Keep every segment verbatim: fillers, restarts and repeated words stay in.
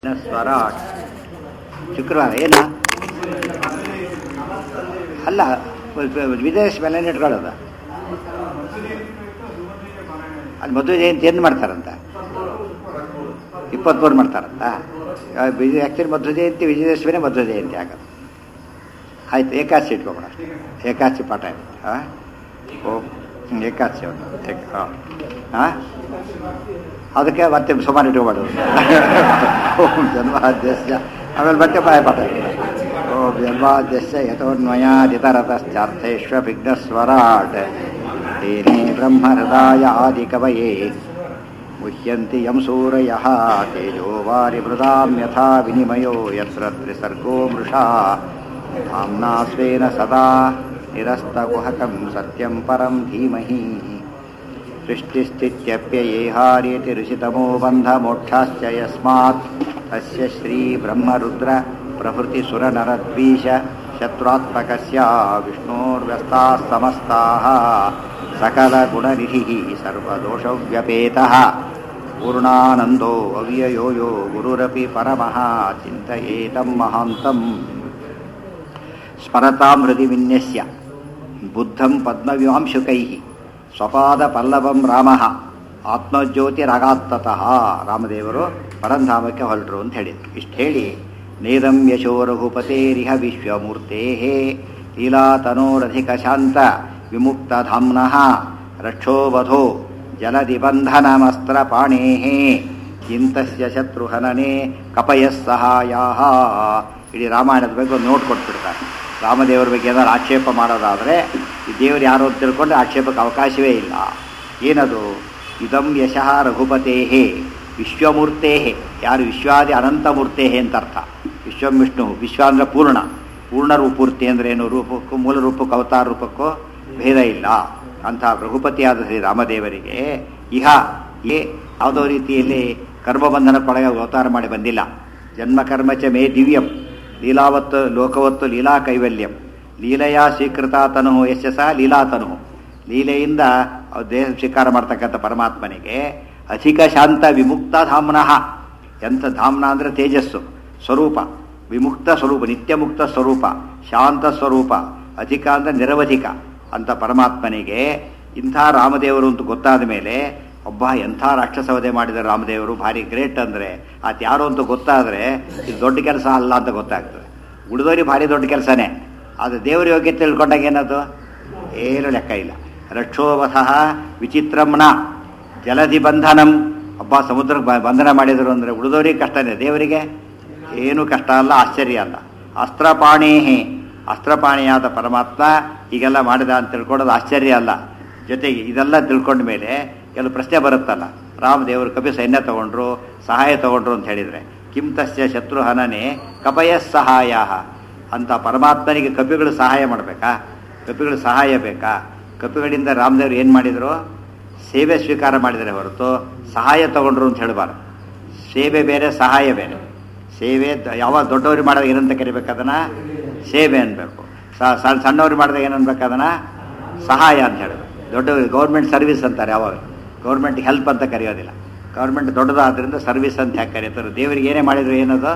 ಸ್ವರಾಟ್ ಶುಕ್ರವಾರ ಏನ ಅಲ್ಲ ವಿದೇಶ ಮೇಲೆ ಇಟ್ಕೊಳ್ಳೋದು ಅಲ್ಲಿ ಮದುವೆ ಜಯಂತಿ ಏನು ಮಾಡ್ತಾರಂತ ಇಪ್ಪತ್ಮೂರು ಮಾಡ್ತಾರಂತ ಆ್ಯಕ್ಚುಲಿ ಮಧ್ವ ಜಯಂತಿ ವಿಜಯದಶಮಿನೇ ಮಧ್ವ ಜಯಂತಿ ಆಗೋದು. ಆಯ್ತು, ಏಕಾದಶಿ ಇಟ್ಕೊಬೇಡ ಅಷ್ಟೇ. ಏಕಾದಶಿ ಪಾಠ ಇರುತ್ತೆ. ಹಾಂ ಓ ಏಕಾದಶಿ ಒಂದು ಹಾಂ ಹಾಂ ಅದಕ್ಕೆ ಮತ್ತೆ ಸುಮಾರು ಇಟ್ಕೊಬಾರ್ದು. ಓಂ ಜನ್ಮಾದ್ಯಸ್ಯ ಆಮೇಲೆ ಮತ್ತೆ ಪಾಯ ಪಾಠ ಇರುತ್ತೆ. ಓಂ ಜನ್ಮಾದ್ಯಸ್ಯ ಯಥೋನ್ಮಯಾದಿತರತಶ್ಚಾರ್ಥೇಶ್ವ ವಿಘ್ನಸ್ವರಾಟ್ ತೇನೇ ಬ್ರಹ್ಮ ಹೃದಯ ಆದಿಕವಯೇ ಮುಹ್ಯಂತಿ ಯಂ ಸೂರಯಃ ತೇಜೋ ವಾರಿಮೃದಾಂ ಯಥಾ ವಿನಿಮಯೋ ಯತ್ರ ತ್ರಿಸರ್ಗೋ ಮೃಷಾ ಧಾಮ್ನಾ ಸ್ವೇನ ಸದಾ ನಿರಸ್ತಕುಹಕಂ ಸತ್ಯಂ ಪರಂ ಧೀಮಹಿ ಸೃಷ್ಟಿಸ್ಥಿತ್ಯಪ್ಯಯೇಹಾರ್ಯತಿ ಋಷಿತಮೋ ಬಂಧಮೋಕ್ಷಾಶ್ಚ ಯಸ್ಮಾತ್ ತಸ್ಯ ಶ್ರೀ ಬ್ರಹ್ಮರುದ್ರ ಪ್ರಭೃತಿ ಸುರನರದ್ವೀಷ ಶತ್ರುತ್ಮಕಸ್ಯ ವಿಷ್ಣೋರ್ವ್ಯಸ್ತಾಃ ಸಮಸ್ತಾಃ ಸಕಲಗುಣನಿಧಿಃ ಸರ್ವದೋಷವ್ಯಪೇತಃ ಪೂರ್ಣಾನಂದೋ ಅವ್ಯಯೋ ಯೋ ಗುರುರಪಿ ಪರಮಃ ಚಿಂತಯೇತಂ ಮಹಾಂತಂ ಸ್ಮರತಾಂ ಹೃದಿ ವಿನ್ಯಸ್ಯ ಬುದ್ಧಂ ಪದ್ಮವ್ಯಾಂಶುಕೈಃ ಸ್ವಪಾದ ಪಲ್ಲವಂ ರಾಮಃ ಆತ್ಮಜ್ಯೋತಿರಗಾತ್ತತಃ. ರಾಮದೇವರು ಪರಂಧಾಮಕ್ಕೆ ಹೊರಟರು ಅಂತ ಹೇಳಿದ್ರು. ಇಷ್ಟು ಹೇಳಿ ನೇದಂ ಯಶೋ ರಘುಪತೇರಿಹ ವಿಶ್ವಮೂರ್ತೆ ಲೀಲಾತನೋರಧಿಕ ಶಾಂತ ವಿಮುಕ್ತಧಾಮ್ನಃ ರಕ್ಷೋವಧೋ ಜಲದಿಬಂಧನಮಸ್ತ್ರಪಾಣೇ ಚಿಂತಸ್ಯ ಶತ್ರುಹನನೆ ಕಪಯಃ ಸಹಾಯಾಃ. ಇಡೀ ರಾಮಾಯಣದ ಬಗ್ಗೆ ಒಂದು ನೋಟ್ ಕೊಟ್ಬಿಡ್ತಾರೆ. ರಾಮದೇವರ ಬಗ್ಗೆ ಏನಾದ್ರು ಆಕ್ಷೇಪ ಮಾಡೋದಾದರೆ ಈ ದೇವರು ಯಾರು ಅಂತ ತಿಳ್ಕೊಂಡ್ರೆ ಆಕ್ಷೇಪಕ್ಕೆ ಅವಕಾಶವೇ ಇಲ್ಲ. ಏನದು? ಇದಂ ಯಶಃ ರಘುಪತೇ ವಿಶ್ವಮೂರ್ತೆ, ಯಾರು ವಿಶ್ವಾದಿ ಅನಂತಮೂರ್ತೆ ಅಂತ ಅರ್ಥ. ವಿಶ್ವಂ ವಿಷ್ಣು, ವಿಶ್ವ ಅಂದರೆ ಪೂರ್ಣ, ಪೂರ್ಣರೂಪೂರ್ತಿ ಅಂದರೆ ಏನು? ರೂಪಕ್ಕೂ ಮೂಲ ರೂಪಕ್ಕೂ ಅವತಾರ ರೂಪಕ್ಕೂ ಭೇದ ಇಲ್ಲ. ಅಂಥ ರಘುಪತಿಯಾದ ಶ್ರೀ ರಾಮದೇವರಿಗೆ ಇಹ ಏ ಯಾವುದೋ ರೀತಿಯಲ್ಲಿ ಕರ್ಮಬಂಧನಕ್ಕೊಳಗೆ ಅವತಾರ ಮಾಡಿ ಬಂದಿಲ್ಲ. ಜನ್ಮಕರ್ಮಚ ಮೇ ದಿವ್ಯಂ ಲೀಲಾವತ್ತು ಲೋಕವತ್ತು ಲೀಲಾ ಕೈವಲ್ಯಂ ಲೀಲೆಯ ಸ್ವೀಕೃತ ತನು ಯಶಸ ಲೀಲಾತನು. ಲೀಲೆಯಿಂದ ದೇಹ ಸ್ವೀಕಾರ ಮಾಡ್ತಕ್ಕಂಥ ಪರಮಾತ್ಮನಿಗೆ ಅಧಿಕ ಶಾಂತ ವಿಮುಕ್ತ ಧಾಮ್ನಃ. ಎಂಥ ಧಾಮ್ನ ಅಂದರೆ ತೇಜಸ್ಸು ಸ್ವರೂಪ, ವಿಮುಕ್ತ ಸ್ವರೂಪ, ನಿತ್ಯ ಮುಕ್ತ ಸ್ವರೂಪ, ಶಾಂತ ಸ್ವರೂಪ, ಅಧಿಕ ಅಂದರೆ ನಿರವಧಿಕ ಅಂತ ಪರಮಾತ್ಮನಿಗೆ ಇಂಥ ರಾಮದೇವರು ಅಂತ ಗೊತ್ತಾದ ಮೇಲೆ ಒಬ್ಬ ಎಂಥ ರಾಕ್ಷಸವಧೆ ಮಾಡಿದರೆ ರಾಮದೇವರು ಭಾರಿ ಗ್ರೇಟ್ ಅಂದರೆ ಆತ ಯಾರು ಅಂತ ಗೊತ್ತಾದರೆ ಇದು ದೊಡ್ಡ ಕೆಲಸ ಅಲ್ಲ ಅಂತ ಗೊತ್ತಾಗ್ತದೆ. ಉಳಿದೋರಿ ಭಾರಿ ದೊಡ್ಡ ಕೆಲಸನೇ, ಅದು ದೇವರ ಯೋಗ್ಯತೆ ತಿಳ್ಕೊಂಡಾಗ ಏನದು ಏನು ಲೆಕ್ಕ ಇಲ್ಲ. ರಕ್ಷೋವಧಃ ವಿಚಿತ್ರಮ್ನ ಜಲಧಿ ಬಂಧನಂ. ಒಬ್ಬ ಸಮುದ್ರಕ್ಕೆ ಬಂಧನ ಮಾಡಿದರು ಅಂದರೆ ಉಳಿದೋರಿಗೆ ಕಷ್ಟನೇ, ದೇವರಿಗೆ ಏನೂ ಕಷ್ಟ ಅಲ್ಲ, ಆಶ್ಚರ್ಯ ಅಲ್ಲ. ಅಸ್ತ್ರಪಾಣೇಹಿ, ಅಸ್ತ್ರಪಾಣಿಯಾದ ಪರಮಾತ್ಮ ಹೀಗೆಲ್ಲ ಮಾಡಿದ ಅಂತ ತಿಳ್ಕೊಳ್ಳೋದು ಆಶ್ಚರ್ಯ ಅಲ್ಲ. ಜೊತೆಗೆ ಇದೆಲ್ಲ ತಿಳ್ಕೊಂಡ ಮೇಲೆ ಕೆಲವು ಪ್ರಶ್ನೆ ಬರುತ್ತಲ್ಲ, ರಾಮದೇವರು ಕಪಿ ಸೈನ್ಯ ತಗೊಂಡ್ರು, ಸಹಾಯ ತಗೊಂಡ್ರು ಅಂತ ಹೇಳಿದರೆ ಕಿಂ ತಸ್ಯ ಶತ್ರುಹನನೆ ಕಪಯಃ ಸಹಾಯ ಅಂತ ಪರಮಾತ್ಮನಿಗೆ ಕಪಿಗಳು ಸಹಾಯ ಮಾಡಬೇಕಾ? ಕಪಿಗಳು ಸಹಾಯ ಬೇಕಾ? ಕಪಿಗಳಿಂದ ರಾಮದೇವರು ಏನು ಮಾಡಿದರು? ಸೇವೆ ಸ್ವೀಕಾರ ಮಾಡಿದರೆ ಹೊರತು ಸಹಾಯ ತಗೊಂಡ್ರು ಅಂತ ಹೇಳಬಾರ್ದು. ಸೇವೆ ಬೇರೆ, ಸಹಾಯ ಬೇರೆ. ಸೇವೆ ಯಾವಾಗ ದೊಡ್ಡವ್ರಿಗೆ ಮಾಡಿದಾಗ ಏನಂತ ಕರಿಬೇಕು? ಅದನ್ನು ಸೇವೆ ಅನ್ಬೇಕು. ಸಣ್ಣವ್ರಿಗೆ ಮಾಡಿದಾಗ ಏನನ್ಬೇಕು? ಅದನ್ನು ಸಹಾಯ ಅಂತ ಹೇಳಬೇಕು. ದೊಡ್ಡವ್ರಿಗೆ ಗೌರ್ಮೆಂಟ್ ಸರ್ವಿಸ್ ಅಂತಾರೆ, ಯಾವಾಗ ಗೌರ್ಮೆಂಟ್ ಹೆಲ್ಪ್ ಅಂತ ಕರೆಯೋದಿಲ್ಲ. ಗೌರ್ಮೆಂಟ್ ದೊಡ್ಡದಾದ್ರಿಂದ ಸರ್ವಿಸ್ ಅಂತ ಯಾಕೆ ಕರೀತಾರೆ? ದೇವರಿಗೆ ಏನೇ ಮಾಡಿದ್ರು ಏನದು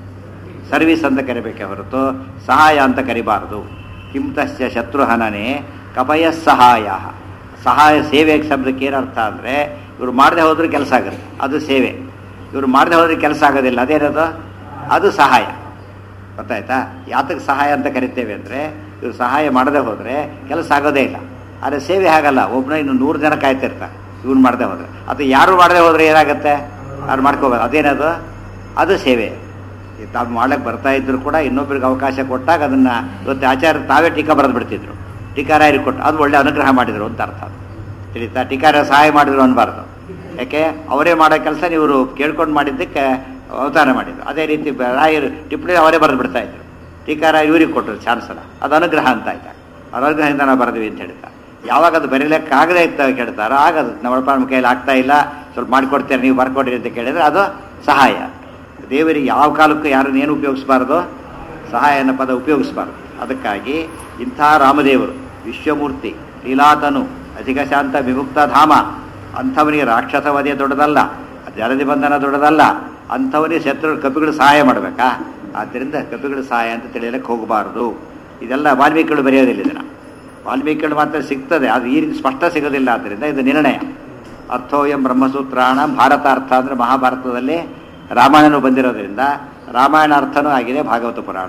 ಸರ್ವಿಸ್ ಅಂತ ಕರಿಬೇಕೆ ಹೊರತು ಸಹಾಯ ಅಂತ ಕರಿಬಾರದು. ಕಿಂತಸ್ಯ ಶತ್ರುಹನನೆ ಕಪಯಃ ಸಹಾಯ. ಸಹಾಯ ಸೇವೆ ಶಬ್ದಕ್ಕೆ ಏನರ್ಥ ಅಂದರೆ ಇವರು ಮಾಡದೆ ಹೋದ್ರೆ ಕೆಲಸ ಆಗುತ್ತೆ, ಅದು ಸೇವೆ. ಇವರು ಮಾಡದೆ ಹೋದ್ರೆ ಕೆಲಸ ಆಗೋದಿಲ್ಲ, ಅದೇನದು? ಅದು ಸಹಾಯ. ಗೊತ್ತಾಯ್ತಾ? ಯಾತಕ್ಕೆ ಸಹಾಯ ಅಂತ ಕರಿತೇವೆ ಅಂದರೆ ಇವರು ಸಹಾಯ ಮಾಡದೆ ಹೋದರೆ ಕೆಲಸ ಆಗೋದೇ ಇಲ್ಲ. ಆದರೆ ಸೇವೆ ಹಾಗಲ್ಲ, ಒಬ್ಬನ ಇನ್ನು ನೂರು ಜನ ಕಾಯ್ತಿರ್ತಾರೆ ಇವ್ನು ಮಾಡದೆ ಹೋದರೆ. ಅಥವಾ ಯಾರು ಮಾಡದೆ ಹೋದರೆ ಏನಾಗುತ್ತೆ? ಅವ್ರು ಮಾಡ್ಕೋಬೋದು, ಅದೇನದು? ಅದು ಸೇವೆ. ತಾವು ಮಾಡಕ್ಕೆ ಬರ್ತಾ ಇದ್ರು ಕೂಡ ಇನ್ನೊಬ್ರಿಗೆ ಅವಕಾಶ ಕೊಟ್ಟಾಗ ಅದನ್ನು ಇವತ್ತು ಆಚಾರ್ಯ ತಾವೇ ಟೀಕಾ ಬರೆದು ಬಿಡ್ತಿದ್ರು. ಟೀಕಾರಾಯರಿಗೆ ಕೊಟ್ಟು ಅದು ಒಳ್ಳೆ ಅನುಗ್ರಹ ಮಾಡಿದರು ಅಂತ ಅರ್ಥ. ತಿಳಿತಾ? ಟೀಕಾರ ಸಹಾಯ ಮಾಡಿದ್ರು ಅನ್ಬಾರ್ದು. ಯಾಕೆ? ಅವರೇ ಮಾಡೋ ಕೆಲಸ ಇವರು ಕೇಳ್ಕೊಂಡು ಮಾಡಿದ್ದಕ್ಕೆ ಅವತಾರ ಮಾಡಿದ್ರು. ಅದೇ ರೀತಿ ರಾಯರು ಟಿಪ್ಪಣಿ ಅವರೇ ಬರೆದು ಬಿಡ್ತಾ ಇದ್ರು. ಟೀಕಾರ ಇವ್ರಿಗೆ ಕೊಟ್ಟರು ಚಾನ್ಸಲ್ಲ, ಅದು ಅನುಗ್ರಹ ಅಂತ ಆಯ್ತಾ? ಅನುಗ್ರಹದಿಂದ ನಾವು ಬರೆದ್ವಿ ಅಂತ ಹೇಳ್ತಾರೆ. ಯಾವಾಗ ಅದು ಬರೀಲಿಕ್ಕಾಗದೇ ಇರ್ತಾವೆ ಕೇಳ್ತಾರೋ ಆಗದು ನಮ್ಮ ನಮ್ಮ ಕೈಯಲ್ಲಿ ಆಗ್ತಾ ಇಲ್ಲ, ಸ್ವಲ್ಪ ಮಾಡಿಕೊಡ್ತೀರಿ ನೀವು ಬರ್ಕೊಡ್ರಿ ಅಂತ ಕೇಳಿದರೆ ಅದು ಸಹಾಯ. ದೇವರಿಗೆ ಯಾವ ಕಾಲಕ್ಕೂ ಯಾರನ್ನ ಏನು ಉಪಯೋಗಿಸಬಾರ್ದು? ಸಹಾಯ ಅನ್ನೋ ಪದ ಉಪಯೋಗಿಸಬಾರ್ದು. ಅದಕ್ಕಾಗಿ ಇಂಥ ರಾಮದೇವರು ವಿಶ್ವಮೂರ್ತಿ, ಲೀಲಾತನು, ಅಧಿಕ ಶಾಂತ ವಿಮುಕ್ತ ಧಾಮ, ಅಂಥವನಿಗೆ ರಾಕ್ಷಸ ವಧೆ ದೊಡ್ಡದಲ್ಲ, ಜಲದಿ ಬಂಧನ ದೊಡ್ಡದಲ್ಲ, ಅಂಥವನಿಗೆ ಶತ್ರು ಕಪಿಗಳು ಸಹಾಯ ಮಾಡಬೇಕಾ? ಆದ್ದರಿಂದ ಕಪಿಗಳು ಸಹಾಯ ಅಂತ ತಿಳಿಯಲಿಕ್ಕೆ ಹೋಗಬಾರ್ದು. ಇದೆಲ್ಲ ವಾಲ್ಮೀಕಿಗಳು ಬರೆಯೋದಿಲ್ಲ. ಇದನ್ನು ವಾಲ್ಮೀಕಿಗಳು ಮಾತ್ರ ಸಿಗ್ತದೆ, ಅದು ಈ ರೀತಿ ಸ್ಪಷ್ಟ ಸಿಗೋದಿಲ್ಲ. ಆದ್ದರಿಂದ ಇದು ನಿರ್ಣಯ. ಅರ್ಥೋಯಂ ಬ್ರಹ್ಮಸೂತ್ರಾಣ ಭಾರತ ಅರ್ಥ ಅಂದರೆ ಮಹಾಭಾರತದಲ್ಲಿ ರಾಮಾಯಣನು ಬಂದಿರೋದ್ರಿಂದ ರಾಮಾಯಣ ಅರ್ಥನೂ ಆಗಿದೆ ಭಾಗವತ ಪುರಾಣ.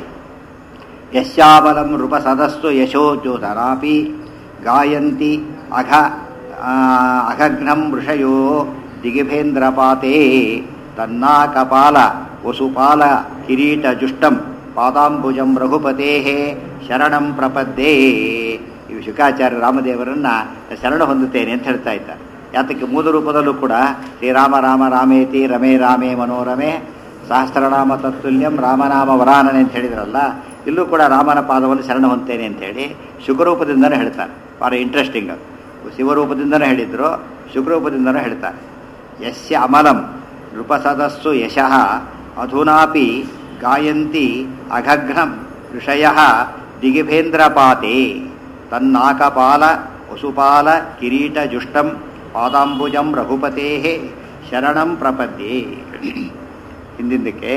ಯಶ್ಯಾಬಲಂ ನೃಪ ಸದಸ್ಸು ಯಶೋಚೋಧರಾಪಿ ಗಾಯಂತಿ ಅಘ ಅಘಘ್ನಂ ಋಷಯೋ ದಿಗಿಭೇಂದ್ರಪಾತೇ ತನ್ನಾಕಪಾಲ ವಸುಪಾಲ ಕಿರೀಟ ಜುಷ್ಟಂ ಪಾದಾಂಬುಜಂ ರಘುಪತೇ ಶರಣಂ ಪ್ರಪದ್ಯೇ. ಇವು ಶುಕಾಚಾರ್ಯ ರಾಮದೇವರನ್ನ ಶರಣ ಹೊಂದುತ್ತೇನೆ ಅಂತ ಹೇಳ್ತಾ ಇದ್ದಾರೆ. ಯಾತಕ್ಕೆ ಮೂಲ ರೂಪದಲ್ಲೂ ಕೂಡ ಶ್ರೀರಾಮ ರಾಮ ರಾಮೇತಿ ರಮೇ ರಾಮೇ ಮನೋರಮೆ ಸಹಸ್ರನಾಮ ತತ್ತುಲ್ಯಂ ರಾಮನಾಮ ವರಾನನೆ ಅಂತ ಹೇಳಿದ್ರಲ್ಲ, ಇಲ್ಲೂ ಕೂಡ ರಾಮನ ಪಾದವನ್ನು ಶರಣ ಹೊಂದ್ತೇನೆ ಅಂತ ಹೇಳಿ ಶುಕರೂಪದಿಂದನೇ ಹೇಳ್ತಾರೆ. ಭಾಳ ಇಂಟ್ರೆಸ್ಟಿಂಗ್. ಅದು ಶಿವರೂಪದಿಂದನೇ ಹೇಳಿದ್ರು, ಶುಕರೂಪದಿಂದನೂ ಹೇಳ್ತಾರೆ. ಯಸ್ಯ ಅಮಲಂ ನೃಪಸದಸ್ಸು ಯಶಃ ಅಧುನಾಪಿ ಗಾಯಂತಿ ಅಘಘ್ನಂ ಋಷಯಃ ದಿಗಿಭೇಂದ್ರಪಾತೆ ತನ್ನಾಕಪಾಲ ವಸುಪಾಲ ಕಿರೀಟ ಜುಷ್ಟಂ ಪಾದಾಂಬುಜಂ ರಘುಪತೇ ಶರಣಂ ಪ್ರಪದ್ಯೆ. ಹಿಂದಿಂದಕ್ಕೆ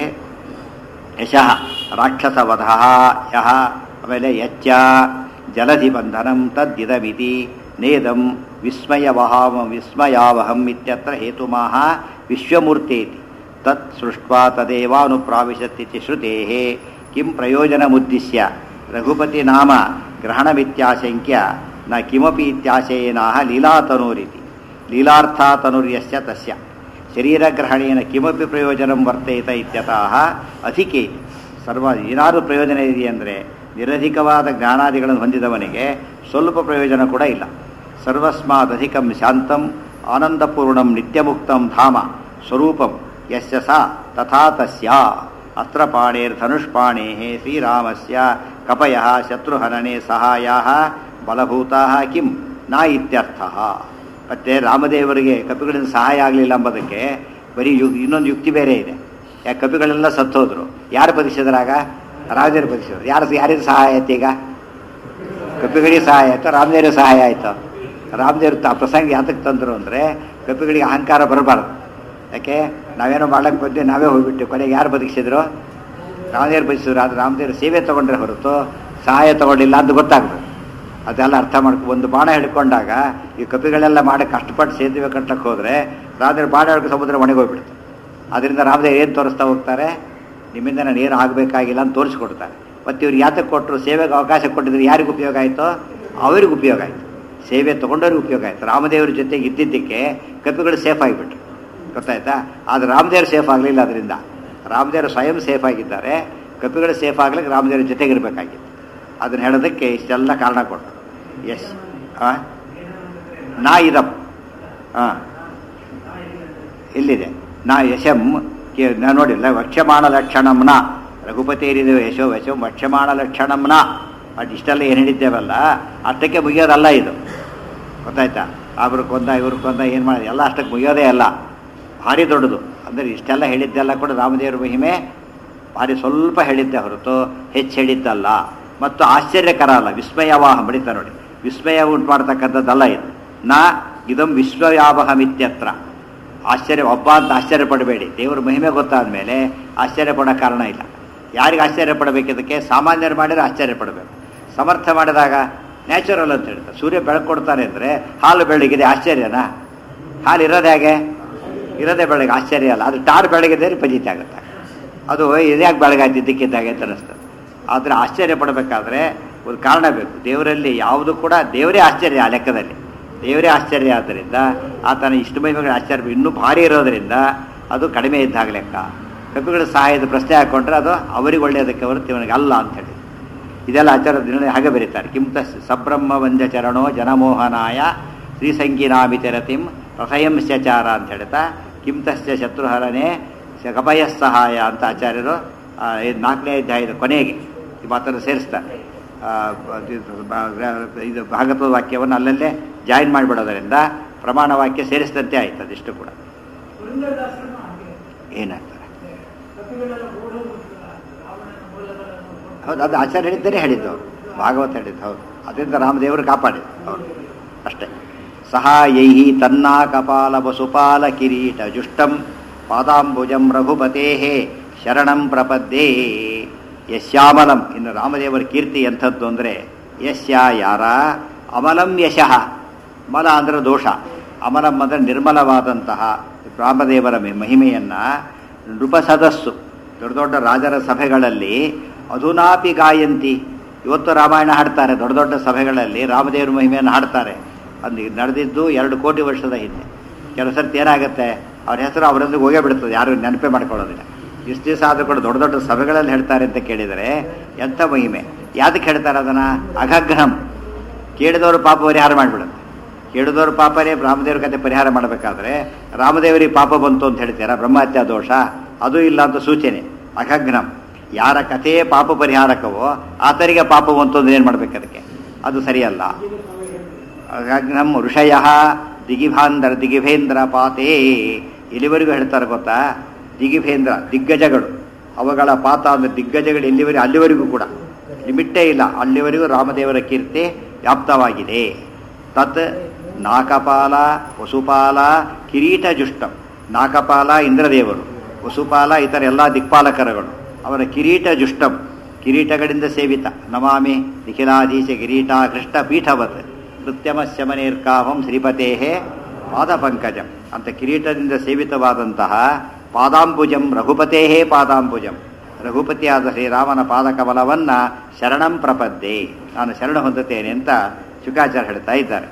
ಯಶಃ ರಾಕ್ಷಸವಧ ಯಹ, ಆಮೇಲೆ ಯಚ್ಚ ಜಲಧಿ ಬಂಧನಂ ತದ್ದಿದಮಿತಿ ನೇದಂ ವಿಸ್ಮಯವಹಾಮ ವಿಸ್ಮಯಾವಹಂ ಇತ್ಯತ್ರ ಹೇತುಮಾಹ ವಿಶ್ವಮೂರ್ತೇತಿ ತತ್ ಸೃಷ್ಟ್ವಾ ತದೇವಾನುಪ್ರಾವಿಶತ್ತಿ ಶ್ರುತೇಃ ಕಿಂ ಪ್ರಯೋಜನಮುದ್ದಿಶ್ಯ ರಘುಪತಿ ನಾಮ ಗ್ರಹಣಮಿತ್ಯಾಶಂಕ್ಯ ನ ಕಿಮಪಿ ಇತ್ಯಾಶಯೇನಾಹ ಲೀಲಾತನೂರಿತಿ ಲೀಲಾರ್ಥಾತನುರ್ಯಸ್ಯ ತಸ್ಯ ಶರೀರಗ್ರಹಣೇನ ಕಿಮಪಿ ಪ್ರಯೋಜನಂ ವರ್ತೇತ ಇತ್ಯತಃ ಅಧಿಕೇತಿ. ಸರ್ವ ಏನಾದರೂ ಪ್ರಯೋಜನ ಇದೆಯೆಂದರೆ ನಿರಧಿಕವಾದ ಜ್ಞಾನಾದಿಗಳನ್ನು ಹೊಂದಿದವನಿಗೆ ಸ್ವಲ್ಪ ಪ್ರಯೋಜನ ಕೂಡ ಇಲ್ಲ. ಸರ್ವಸ್ಮಾದಧಿಕಂ ಶಾಂತಂ ಆನಂದಪೂರ್ಣಂ ನಿತ್ಯಮುಕ್ತಂ ಧಾಮ ಸ್ವರೂಪಂ ಯಸ್ಯ ಸ ತಥಾ ತಸ್ಯ. ಅಸ್ತ್ರಪಾಣೇರ್ಧನುಷ್ಪಾಣೇಃ ಶ್ರೀರಾಮಸ್ಯ ಕಪಯಃ ಶತ್ರುಹನನೆ ಸಹಾಯಾಃ ಬಲಭೂತಾಃ ಕಿಂ ನ ಇತ್ಯರ್ಥಃ. ಮತ್ತು ರಾಮದೇವರಿಗೆ ಕಪಿಗಳಿಂದ ಸಹಾಯ ಆಗಲಿಲ್ಲ ಎಂಬುದಕ್ಕೆ ಬರೀ ಯು ಇನ್ನೊಂದು ಯುಕ್ತಿ ಬೇರೆ ಇದೆ. ಯಾಕೆ ಕಪಿಗಳೆಲ್ಲ ಸತ್ತೋದ್ರು, ಯಾರು ಬದುಕಿಸಿದ್ರಾಗ? ರಾಮದೇವರು ಬದುಕಿಸಿದ್ರು. ಯಾರು ಯಾರಿಗೆ ಸಹಾಯ ಆಯ್ತು? ಈಗ ಕಪಿಗಳಿಗೆ ಸಹಾಯ ಆಯಿತು, ರಾಮದೇವರಿಗೆ ಸಹಾಯ ಆಯಿತು. ರಾಮದೇವರು ಆ ಪ್ರಸಂಗ ಯಾತಕ್ಕೆ ತಂದರು ಅಂದರೆ ಕಪಿಗಳಿಗೆ ಅಹಂಕಾರ ಬರಬಾರ್ದು. ಯಾಕೆ ನಾವೇನೋ ಮಾಡಕ್ಕೆ ಬಂದು ನಾವೇ ಹೋಗ್ಬಿಟ್ಟು ಕೊನೆಗೆ ಯಾರು ಬದುಕಿಸಿದ್ರು? ರಾಮದೇವರು ಬದುಕಿಸಿದ್ರು. ಆದರೆ ರಾಮದೇವರು ಸೇವೆ ತೊಗೊಂಡ್ರೆ ಹೊರತು ಸಹಾಯ ತೊಗೊಂಡಿಲ್ಲ ಅಂತ ಗೊತ್ತಾಗ್ತದೆ. ಅದೆಲ್ಲ ಅರ್ಥ ಮಾಡ್ಕೊ. ಒಂದು ಬಾಣ ಹಿಡ್ಕೊಂಡಾಗ ಈ ಕಪಿಗಳೆಲ್ಲ ಮಾಡಿ ಕಷ್ಟಪಟ್ಟು ಸೇತುವೆ ಕಟ್ಟಕ್ಕೆ ಹೋದರೆ ರಾಮದೇವರು ಬಾಣ ಹಿಡ್ಕೊಂಡು ಸಮುದ್ರ ಒಣಗೋಗ್ಬಿಡ್ತು. ಅದರಿಂದ ರಾಮದೇವರು ಏನು ತೋರಿಸ್ತಾ ಹೋಗ್ತಾರೆ? ನಿಮ್ಮಿಂದ ನಾನು ಏನು ಆಗಬೇಕಾಗಿಲ್ಲ ಅಂತ ತೋರಿಸ್ಕೊಡ್ತಾರೆ. ಮತ್ತು ಇವ್ರು ಯಾತಕ್ಕೆ ಕೊಟ್ಟರು? ಸೇವೆಗೆ ಅವಕಾಶ ಕೊಟ್ಟಿದ್ರೆ ಯಾರಿಗೆ ಉಪಯೋಗ ಆಯಿತು? ಅವರಿಗೆ ಉಪಯೋಗ ಆಯಿತು. ಸೇವೆ ತೊಗೊಂಡವ್ರಿಗೆ ಉಪಯೋಗ ಆಯಿತು. ರಾಮದೇವ್ರ ಜೊತೆಗೆ ಇದ್ದಿದ್ದಕ್ಕೆ ಕಪಿಗಳು ಸೇಫ್ ಆಗಿಬಿಟ್ರು. ಗೊತ್ತಾಯ್ತಾ? ಆದರೆ ರಾಮದೇವರು ಸೇಫ್ ಆಗಲಿಲ್ಲ. ಅದರಿಂದ ರಾಮದೇವರು ಸ್ವಯಂ ಸೇಫ್ ಆಗಿದ್ದಾರೆ. ಕಪಿಗಳು ಸೇಫ್ ಆಗ್ಲಿಕ್ಕೆ ರಾಮದೇವ್ರ ಜೊತೆಗಿರಬೇಕಾಗಿತ್ತು. ಅದನ್ನು ಹೇಳೋದಕ್ಕೆ ಇಷ್ಟೆಲ್ಲ ಕಾರಣ ಕೊಟ್ಟರು. ಎಸ್ ಹಾಂ ನಾ ಇದಂ ಹಾಂ ಇಲ್ಲಿದೆ ನಾ ಯಶಂ ನಾ ನೋಡಿಲ್ಲ. ವಕ್ಷ್ಯಮಾಣ ಲಕ್ಷಣಂನ ರಘುಪತಿಯರಿದೆ ಯಶೋ ಯಶೋ ವಕ್ಷ್ಯಮಾಣ ಲಕ್ಷಣಂನ. ಅದು ಇಷ್ಟೆಲ್ಲ ಏನು ಹೇಳಿದ್ದೇವಲ್ಲ ಅಷ್ಟಕ್ಕೆ ಮುಗಿಯೋದಲ್ಲ ಇದು. ಗೊತ್ತಾಯ್ತಾ? ಅವ್ರ ಕೊಂದ ಇವ್ರ ಕೊಂದ ಏನು ಮಾಡೋದು ಎಲ್ಲ ಅಷ್ಟಕ್ಕೆ ಮುಗಿಯೋದೇ ಅಲ್ಲ. ಭಾರಿ ದೊಡ್ಡದು. ಅಂದರೆ ಇಷ್ಟೆಲ್ಲ ಹೇಳಿದ್ದೆಲ್ಲ ಕೂಡ ರಾಮದೇವರ ಮಹಿಮೆ ಭಾರಿ ಸ್ವಲ್ಪ ಹೇಳಿದ್ದೆ ಹೊರತು ಹೆಚ್ಚು ಹೇಳಿದ್ದಲ್ಲ. ಮತ್ತು ಆಶ್ಚರ್ಯಕರ ಅಲ್ಲ. ವಿಸ್ಮಯವಾಹ ಬಡಿತ ನೋಡಿ, ವಿಸ್ಮಯ ಉಂಟು ಮಾಡ್ತಕ್ಕಂಥದ್ದಲ್ಲ ಇದು. ನಾ ಇದಂ ವಿಶ್ವವ್ಯಾವಹಮಿತ್ಯತ್ರ. ಆಶ್ಚರ್ಯ ಒಬ್ಬ ಅಂತ ಆಶ್ಚರ್ಯ ಪಡಬೇಡಿ. ದೇವರ ಮಹಿಮೆ ಗೊತ್ತಾದ ಮೇಲೆ ಆಶ್ಚರ್ಯ ಪಡೋ ಕಾರಣ ಇಲ್ಲ. ಯಾರಿಗೆ ಆಶ್ಚರ್ಯ ಪಡಬೇಕಿದ್ದಕ್ಕೆ? ಸಾಮಾನ್ಯರು ಮಾಡಿದರೆ ಆಶ್ಚರ್ಯ ಪಡಬೇಕು. ಸಮರ್ಥ ಮಾಡಿದಾಗ ನ್ಯಾಚುರಲ್ ಅಂತ ಹೇಳ್ತಾರೆ. ಸೂರ್ಯ ಬೆಳಕು ಕೊಡ್ತಾನೆ ಅಂದರೆ ಹಾಲು ಬೆಳಗಿದೆ, ಆಶ್ಚರ್ಯನಾ? ಹಾಲು ಇರೋದು ಹೇಗೆ? ಇರೋದೇ ಬೆಳಗ್ಗೆ, ಆಶ್ಚರ್ಯ ಅಲ್ಲ. ಅದು ಟಾರ್ ಬೆಳಗಿದ್ರೆ ಫಜಿತಿ ಆಗುತ್ತೆ. ಅದು ಇದ್ಯಾಕೆ ಬೆಳಗಾಯ್ತಿದ್ದಕ್ಕಿದ್ದಾಗೆ ಅಂತ ಅನ್ನಿಸ್ತದೆ. ಆದರೆ ಆಶ್ಚರ್ಯ ಪಡಬೇಕಾದ್ರೆ ಒಂದು ಕಾರಣ ಬೇಕು. ದೇವರಲ್ಲಿ ಯಾವುದು ಕೂಡ ದೇವರೇ ಆಶ್ಚರ್ಯ. ಆ ಲೆಕ್ಕದಲ್ಲಿ ದೇವರೇ ಆಶ್ಚರ್ಯ. ಆದ್ದರಿಂದ ಆತನ ಇಷ್ಟು ಮಹಿಮೆಗಳ ಆಶ್ಚರ್ಯ ಇನ್ನೂ ಭಾರಿ ಇರೋದರಿಂದ ಅದು ಕಡಿಮೆ ಇದ್ದಾಗ ಲೆಕ್ಕ. ಕಪಿಗಳ ಸಹಾಯದ ಪ್ರಶ್ನೆ ಹಾಕ್ಕೊಂಡ್ರೆ ಅದು ಅವರಿಗೆ ಒಳ್ಳೆಯದಕ್ಕೆ ಹೊರತು ಇವನಿಗೆ ಅಲ್ಲ ಅಂಥೇಳಿ ಇದೆಲ್ಲ ಆಚಾರದ ದಿನ ಹಾಗೆ ಬರೀತಾರೆ. ಕಿಂತ ಸಬ್ರಹ್ಮ ವಂದ್ಯ ಚರಣೋ ಜನಮೋಹನಾಯ ಶ್ರೀಸಂಗೀನಾಮಿತಿರತಿಂ ರಥಯಂಶ್ಚಾರ ಅಂತ ಹೇಳ್ತಾ ಕಿಂತಸ್ಯ ಶತ್ರುಹರನೇ ಕಪಯ ಸಹಾಯ ಅಂತ ಆಚಾರ್ಯರು ನಾಲ್ಕನೇ ಅಧ್ಯಾಯದ ಕೊನೆಗೆ ಈ ಮಾತನ್ನು ಸೇರಿಸ್ತಾರೆ. ಇದು ಭಾಗವತದ ವಾಕ್ಯವನ್ನು ಅಲ್ಲಲ್ಲೇ ಜಾಯಿನ್ ಮಾಡಿಬಿಡೋದರಿಂದ ಪ್ರಮಾಣ ವಾಕ್ಯ ಸೇರಿಸಿದಂತೆ ಆಯ್ತು. ಅದಿಷ್ಟು ಕೂಡ ಏನಾಗ್ತದೆ? ಹೌದು, ಅದು ಆಚಾರ್ಯ ಹೇಳಿದ್ದೇ ಹೇಳಿದ್ದು, ಅವರು ಭಾಗವತ ಹೇಳಿದ್ದು. ಹೌದು, ಅದರಿಂದ ರಾಮದೇವರು ಕಾಪಾಡಿದ್ದು ಅವರು ಅಷ್ಟೇ. ಸಹಾಯೈ ತನ್ನಾ ಕಪಾಲ ವಸುಪಾಲ ಕಿರೀಟ ಜುಷ್ಟಂ ಪಾದಾಂಬುಜಂ ರಘುಪತೇ ಶರಣಂ ಪ್ರಪದ್ಯೇ. ಯಶ್ಯಾಮಲಂ, ಇನ್ನು ರಾಮದೇವರ ಕೀರ್ತಿ ಎಂಥದ್ದು ಅಂದರೆ ಯಶ್ಯ ಯಾರ, ಅಮಲಂ ಯಶಃ, ಮಲ ಅಂದರೆ ದೋಷ, ಅಮಲಂ ಅಂದರೆ ನಿರ್ಮಲವಾದಂತಹ ರಾಮದೇವರ ಮಹಿಮೆಯನ್ನು ನೃಪಸದಸ್ಸು ದೊಡ್ಡ ದೊಡ್ಡ ರಾಜರ ಸಭೆಗಳಲ್ಲಿ ಅಧುನಾಪಿ ಗಾಯಂತಿ. ಇವತ್ತು ರಾಮಾಯಣ ಹಾಡ್ತಾರೆ, ದೊಡ್ಡ ದೊಡ್ಡ ಸಭೆಗಳಲ್ಲಿ ರಾಮದೇವರ ಮಹಿಮೆಯನ್ನು ಹಾಡ್ತಾರೆ. ಅದು ನಡೆದಿದ್ದು ಎರಡು ಕೋಟಿ ವರ್ಷದ ಹಿಂದೆ. ಕೆಲವು ಸರ್ತಿ ಏನಾಗುತ್ತೆ, ಅವ್ರ ಹೆಸರು ಅವರೊಂದಿಗೆ ಹೋಗೇ ಬಿಡ್ತದೆ, ಯಾರು ನೆನಪೇ ಮಾಡ್ಕೊಳ್ಳೋದಿಲ್ಲ. ಇಷ್ಟು ದಿವಸ ಆದರೂ ಕೂಡ ದೊಡ್ಡ ದೊಡ್ಡ ಸಭೆಗಳಲ್ಲಿ ಹೇಳ್ತಾರೆ ಅಂತ ಕೇಳಿದರೆ ಎಂಥ ಮಹಿಮೆ. ಯಾವುದಕ್ಕೆ ಹೇಳ್ತಾರೆ ಅದನ್ನು? ಅಘಘ್ನಂ, ಕೇಳಿದವರು ಪಾಪ ಪರಿಹಾರ ಮಾಡಿಬಿಡುತ್ತೆ. ಕೇಳಿದವರು ಪಾಪನೇ ರಾಮದೇವ್ರ ಕತೆ ಪರಿಹಾರ ಮಾಡಬೇಕಾದ್ರೆ ರಾಮದೇವರಿಗೆ ಪಾಪ ಬಂತು ಅಂತ ಹೇಳ್ತೀರಾ, ಬ್ರಹ್ಮಹತ್ಯಾ ದೋಷ ಅದು ಇಲ್ಲ ಅಂತ ಸೂಚನೆ. ಅಘಘ್ನಂ, ಯಾರ ಕಥೆಯೇ ಪಾಪ ಪರಿಹಾರಕವೋ ಆತರಿಗೆ ಪಾಪ ಬಂತು ಅಂದ್ರೆ ಏನು ಮಾಡ್ಬೇಕು? ಅದಕ್ಕೆ ಅದು ಸರಿಯಲ್ಲ. ಅಘಘ್ನಂ ಋಷಯ ದಿಗಿಭಾಂದ್ರ ದಿಗಿಭೇಂದ್ರ ಪಾತೇ. ಎಲ್ಲಿವರೆಗೂ ಹೇಳ್ತಾರೆ ಗೊತ್ತಾ? ದಿಗಿಭೇಂದ್ರ, ದಿಗ್ಗಜಗಳು, ಅವುಗಳ ಪಾತ ಅಂದರೆ ದಿಗ್ಗಜಗಳು ಎಲ್ಲಿವರೆಗೂ, ಅಲ್ಲಿವರೆಗೂ ಕೂಡ ಲಿಮಿಟ್ಟೇ ಇಲ್ಲ, ಅಲ್ಲಿವರೆಗೂ ರಾಮದೇವರ ಕೀರ್ತಿ ವ್ಯಾಪ್ತವಾಗಿದೆ. ತತ್ ನಾಕಪಾಲ ವಸುಪಾಲ ಕಿರೀಟ ಜುಷ್ಟಂ. ನಾಕಪಾಲ ಇಂದ್ರದೇವರು, ವಸುಪಾಲ ಇತರ ಎಲ್ಲ ದಿಕ್ಪಾಲಕರುಗಳು, ಅವರ ಕಿರೀಟ ಜುಷ್ಟಂ, ಕಿರೀಟಗಳಿಂದ ಸೇವಿತ. ನಮಾಮಿ ನಿಖಿಲಾಧೀಶ ಕಿರೀಟ ಕೃಷ್ಣ ಪೀಠವತ್ ಕೃತ್ಯಮಸ್ಯಮನೇರ್ಕಾಮಂ ಶ್ರೀಪತೇ ಪಾದಪಂಕಜಂ ಅಂತ ಕಿರೀಟದಿಂದ ಸೇವಿತವಾದಂತಹ ಪಾದಾಂಬುಜಂ ರಘುಪತೇ ಪಾದಾಂಬುಜಂ, ರಘುಪತಿಯಾದ ಶ್ರೀರಾಮನ ಪಾದಕಮಲವನ್ನು ಶರಣಂ ಪ್ರಪದ್ಯೆ, ನಾನು ಶರಣ ಹೊಂದುತ್ತೇನೆ ಅಂತ ಶುಕಾಚಾರ್ಯ ಹೇಳ್ತಾ ಇದ್ದಾರೆ.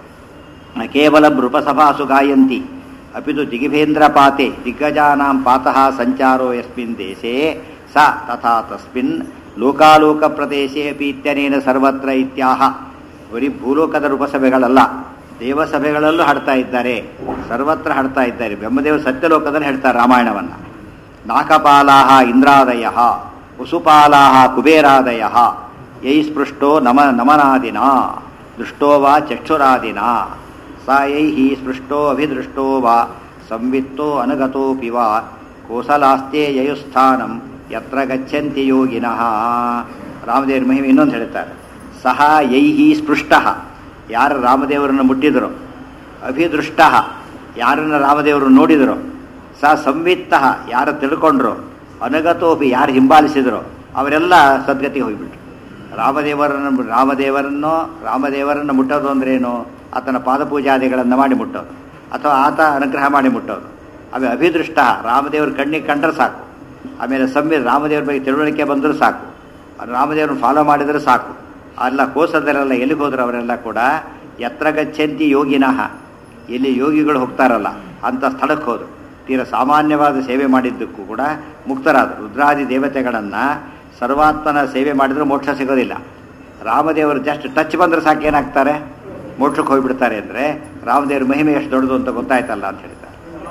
ಕೇವಲ ನೃಪಸಭಾಸು ಗಾಯಂತಿ ಅಪಿತು ದಿಗಿಭೇಂದ್ರ ಪಾತೆ ದಿಗ್ಗಜಾನಾಂ ಪಾತಃ ಸಂಚಾರೋ ಯಸ್ಮಿನ್ ದೇಶೇ ಸ ತಥಾ ತಸ್ಮಿನ್ ಲೋಕಾಲೋಕ ಪ್ರದೇಶೇ ಅಪಿ ಇತ್ಯನೇನ ಸರ್ವತ್ರ ಇತ್ಯಾಹ. ಬರೀ ಭೂಲೋಕದ ರೂಪಸಭೆಗಳಲ್ಲ, ದೇವಸಭೆಗಳಲ್ಲೂ ಹಾಡ್ತಾ ಇದ್ದಾರೆ, ಸರ್ವತ್ರ ಹಾಡ್ತಾ ಇದ್ದಾರೆ. ಬ್ರಹ್ಮದೇವ ಸತ್ಯಲೋಕದಲ್ಲಿ ಹೇಳ್ತಾರೆ ರಾಮಾಯಣವನ್ನು. ನಾಕಪಾಲಾಹ ಇಂದ್ರಾದಯ ವಸುಪಾಲಾಹ ಕುಬೇರಾದಯ ಯೈ ಸ್ಪೃಷ್ಟೋ ನಮ ನಮನಾದಿನ ದೃಷ್ಟೋ ವಾ ಚಕ್ಷುರಾದಿನ ಸ ಯೈಹಿ ಸ್ಪೃಷ್ಟೋ ಅಭಿದೃಷ್ಟೋ ವಾ ಸಂವಿತ್ತೋ ಅನುಗತೋಪಿ ವಾ ಕೋಸಲಾಸ್ತೆ ಯಯುಸ್ಥಾನಂ ಯತ್ರ ಗಚ್ಚಂತಿ ಯೋಗಿನಃ. ರಾಮದೇವರ ಮಹಿಮೆ ಇನ್ನೊಂದು ಹೇಳ್ತಾರೆ. ಸಹ ಯೈಹಿ ಸ್ಪೃಷ್ಟ, ಯಾರು ರಾಮದೇವರನ್ನು ಮುಟ್ಟಿದರು, ಅಭಿದೃಷ್ಟ, ಯಾರನ್ನು ರಾಮದೇವರು ನೋಡಿದರು, ಸ ಸಂವಿತ್ತ, ಯಾರು ತಿಳ್ಕೊಂಡ್ರು, ಅನುಗತೋಪಿ, ಯಾರು ಹಿಂಬಾಲಿಸಿದರು, ಅವರೆಲ್ಲ ಸದ್ಗತಿಗೆ ಹೋಗಿಬಿಟ್ರು. ರಾಮದೇವರನ್ನು ರಾಮದೇವರನ್ನು ರಾಮದೇವರನ್ನು ಮುಟ್ಟೋದು ಅಂದ್ರೇನು? ಆತನ ಪಾದಪೂಜಾದಿಗಳನ್ನು ಮಾಡಿ ಮುಟ್ಟೋದು, ಅಥವಾ ಆತ ಅನುಗ್ರಹ ಮಾಡಿ ಮುಟ್ಟೋದು. ಆಮೇಲೆ ಅಭಿದೃಷ್ಟ, ರಾಮದೇವ್ರ ಕಣ್ಣಿಗೆ ಕಂಡ್ರೆ ಸಾಕು. ಆಮೇಲೆ ಸಂವಿ ರಾಮದೇವ್ರ ಬಗ್ಗೆ ತಿಳುವಳಿಕೆ ಬಂದರೂ ಸಾಕು, ರಾಮದೇವ್ರನ್ನ ಫಾಲೋ ಮಾಡಿದರೆ ಸಾಕು. ಅಲ್ಲ ಕೋಸದರೆಲ್ಲ ಎಲ್ಲಿಗೆ ಹೋದ್ರು ಅವರೆಲ್ಲ ಕೂಡ ಯತ್ರ ಗಚ್ಚಂತಿ ಯೋಗಿನಃ, ಎಲ್ಲಿ ಯೋಗಿಗಳು ಹೋಗ್ತಾರಲ್ಲ ಅಂಥ ಸ್ಥಳಕ್ಕೆ ಹೋದರು. ತೀರ ಸಾಮಾನ್ಯವಾದ ಸೇವೆ ಮಾಡಿದ್ದಕ್ಕೂ ಕೂಡ ಮುಕ್ತರಾದರು. ರುದ್ರಾದಿ ದೇವತೆಗಳನ್ನು ಸರ್ವಾತ್ಮನ ಸೇವೆ ಮಾಡಿದರೂ ಮೋಕ್ಷ ಸಿಗೋದಿಲ್ಲ. ರಾಮದೇವರು ಜಸ್ಟ್ ಟಚ್ ಬಂದರೆ ಸಾಕು ಏನಾಗ್ತಾರೆ? ಮೋಕ್ಷಕ್ಕೆ ಹೋಗಿಬಿಡ್ತಾರೆ. ಅಂದರೆ ರಾಮದೇವ್ರ ಮಹಿಮೆ ಎಷ್ಟು ದೊಡ್ಡದು ಅಂತ ಗೊತ್ತಾಯ್ತಲ್ಲ ಅಂತ ಹೇಳ್ತಾರೆ.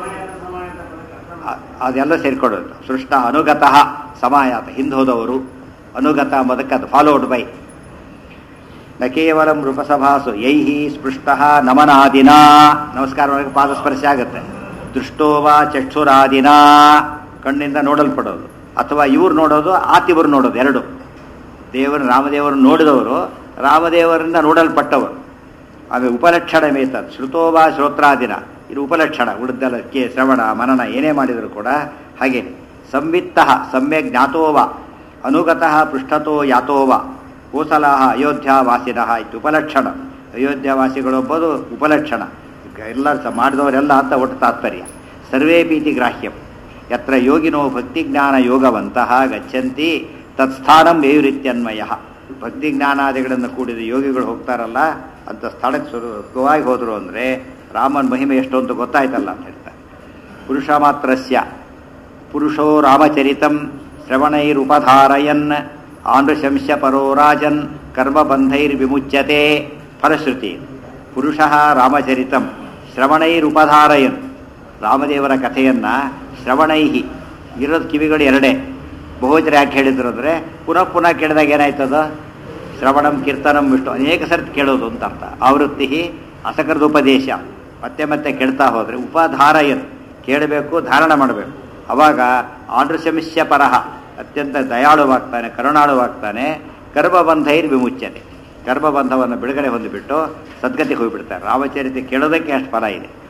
ಅದೆಲ್ಲ ಸೇರಿಕೊಳ್ಳೋದು. ಸೃಷ್ಟ ಅನುಗತಃ ಸಮಾಯಾತ, ಹಿಂದೆ ಹೋದವರು ಅನುಗತ ಮೊದಕ್ಕೆ ಅದು ಫಾಲೋಡ್ ಬೈ. ನ ಕೇವಲ ನೃಪಸಭಾಸು ಯೈಹಿ ಸ್ಪೃಷ್ಟ ನಮನಾದಿನ, ನಮಸ್ಕಾರ ಮಾಡಕ್ಕೆ ಪಾದಸ್ಪರ್ಶ ಆಗುತ್ತೆ. ದೃಷ್ಟೋವಾ ಚಕ್ಷುರಾದಿನ, ಕಣ್ಣಿಂದ ನೋಡಲ್ಪಡೋದು, ಅಥವಾ ಇವ್ರು ನೋಡೋದು ಆತಿವರು ನೋಡೋದು, ಎರಡು. ದೇವರು ರಾಮದೇವರನ್ನು ನೋಡಿದವರು, ರಾಮದೇವರಿಂದ ನೋಡಲ್ಪಟ್ಟವರು. ಆಮೇಲೆ ಉಪಲಕ್ಷಣ ಮೇತದ್ ಶ್ರುತೋವಾ ಶ್ರೋತ್ರಾದಿನ, ಇದು ಉಪಲಕ್ಷಣ. ಉಳಿದೆಲ್ಲ ಕೆ ಶ್ರವಣ ಮನನ ಏನೇ ಮಾಡಿದರೂ ಕೂಡ ಹಾಗೆ. ಸಂವಿತ್ತ ಸಮ್ಯಕ್ ಜ್ಞಾತೋವ ಅನುಗತಃ ಪೃಷ್ಠತೋ ಯಾತೋವ ಕೋಸಲಾಹ ಅಯೋಧ್ಯಾವಾಸಿನಃ ಇದು ಉಪಲಕ್ಷಣ. ಅಯೋಧ್ಯಾವಾಸಿಗಳೊಬ್ಬದು ಉಪಲಕ್ಷಣ. ಎಲ್ಲ ಮಾಡಿದವರೆಲ್ಲ ಅಂತ ಒಟ್ಟು ತಾತ್ಪರ್ಯ. ಸರ್ವೇ ಭೀತಿ ಗ್ರಾಹ್ಯಂ ಯತ್ರ ಯೋಗಿನೋ ಭಕ್ತಿಜ್ಞಾನ ಯೋಗವಂತಹ ಗಚ್ಚಂತಿ ತತ್ಸ್ಥಾನಂ ವೇಯುರಿತ್ಯನ್ವಯ. ಭಕ್ತಿಜ್ಞಾನಾದಿಗಳನ್ನು ಕೂಡಿದ ಯೋಗಿಗಳು ಹೋಗ್ತಾರಲ್ಲ ಅಂತ ಸ್ಥಳಕ್ಕೆ ಸುಲಭವಾಗಿ ಹೋದರು ಅಂದರೆ ರಾಮನ ಮಹಿಮೆ ಎಷ್ಟು ಅಂತ ಗೊತ್ತಾಯ್ತಲ್ಲ ಅಂತ ಹೇಳ್ತಾರೆ. ಪುರುಷ ಮಾತ್ರಸ್ಯ ಪುರುಷೋ ರಾಮಚರಿತಂ ಶ್ರವಣೈರುಪಧಾರಯನ್ ಆನೃಶಂಸ್ಯ ಪರೋ ರಾಜನ್ ಕರ್ಮಬಂಧೈರ್ವಿಮುಚ್ಯತೆ. ಫಲಶ್ರುತಿ ಪುರುಷ ರಾಮಚರಿತಂ ಶ್ರವಣೈರುಪಧಾರಯನ್, ರಾಮದೇವರ ಕಥೆಯನ್ನು ಶ್ರವಣೈಹಿ, ಇರೋದು ಕಿವಿಗಳು ಎರಡೇ. ಬಹುಜರು ಯಾಕೆ ಹೇಳಿದ್ರು ಅಂದರೆ ಪುನಃ ಪುನಃ ಕೇಳಿದಾಗ ಏನಾಯ್ತದ? ಶ್ರವಣಂ ಕೀರ್ತನಂ ವಿಷ್ಣು, ಅನೇಕ ಸರ್ತಿ ಕೇಳೋದು ಅಂತ ಅರ್ಥ. ಆವೃತ್ತಿ ಅಸಕರದ ಉಪದೇಶ, ಮತ್ತೆ ಮತ್ತೆ ಕೇಳ್ತಾ ಹೋದರೆ ಉಪಧಾರಯನ್, ಕೇಳಬೇಕು, ಧಾರಣ ಮಾಡಬೇಕು. ಅವಾಗ ಆನೃಶಂಸ್ಯ ಪರಹ, ಅತ್ಯಂತ ದಯಾಳುವಾಗ್ತಾನೆ, ಕರುಣಾಳುವಾಗ್ತಾನೆ. ಗರ್ಭಬಂಧೈರ್ ವಿಮುಚ್ಯತೆ, ಗರ್ಭಬಂಧವನ್ನು ಬಿಡುಗಡೆ ಹೊಂದಿಬಿಟ್ಟು ಸದ್ಗತಿಗೆ ಹೋಗಿಬಿಡ್ತಾರೆ. ರಾಮಚರಿತೆ ಕೇಳೋದಕ್ಕೆ ಅಷ್ಟು ಫಲ ಇದೆ.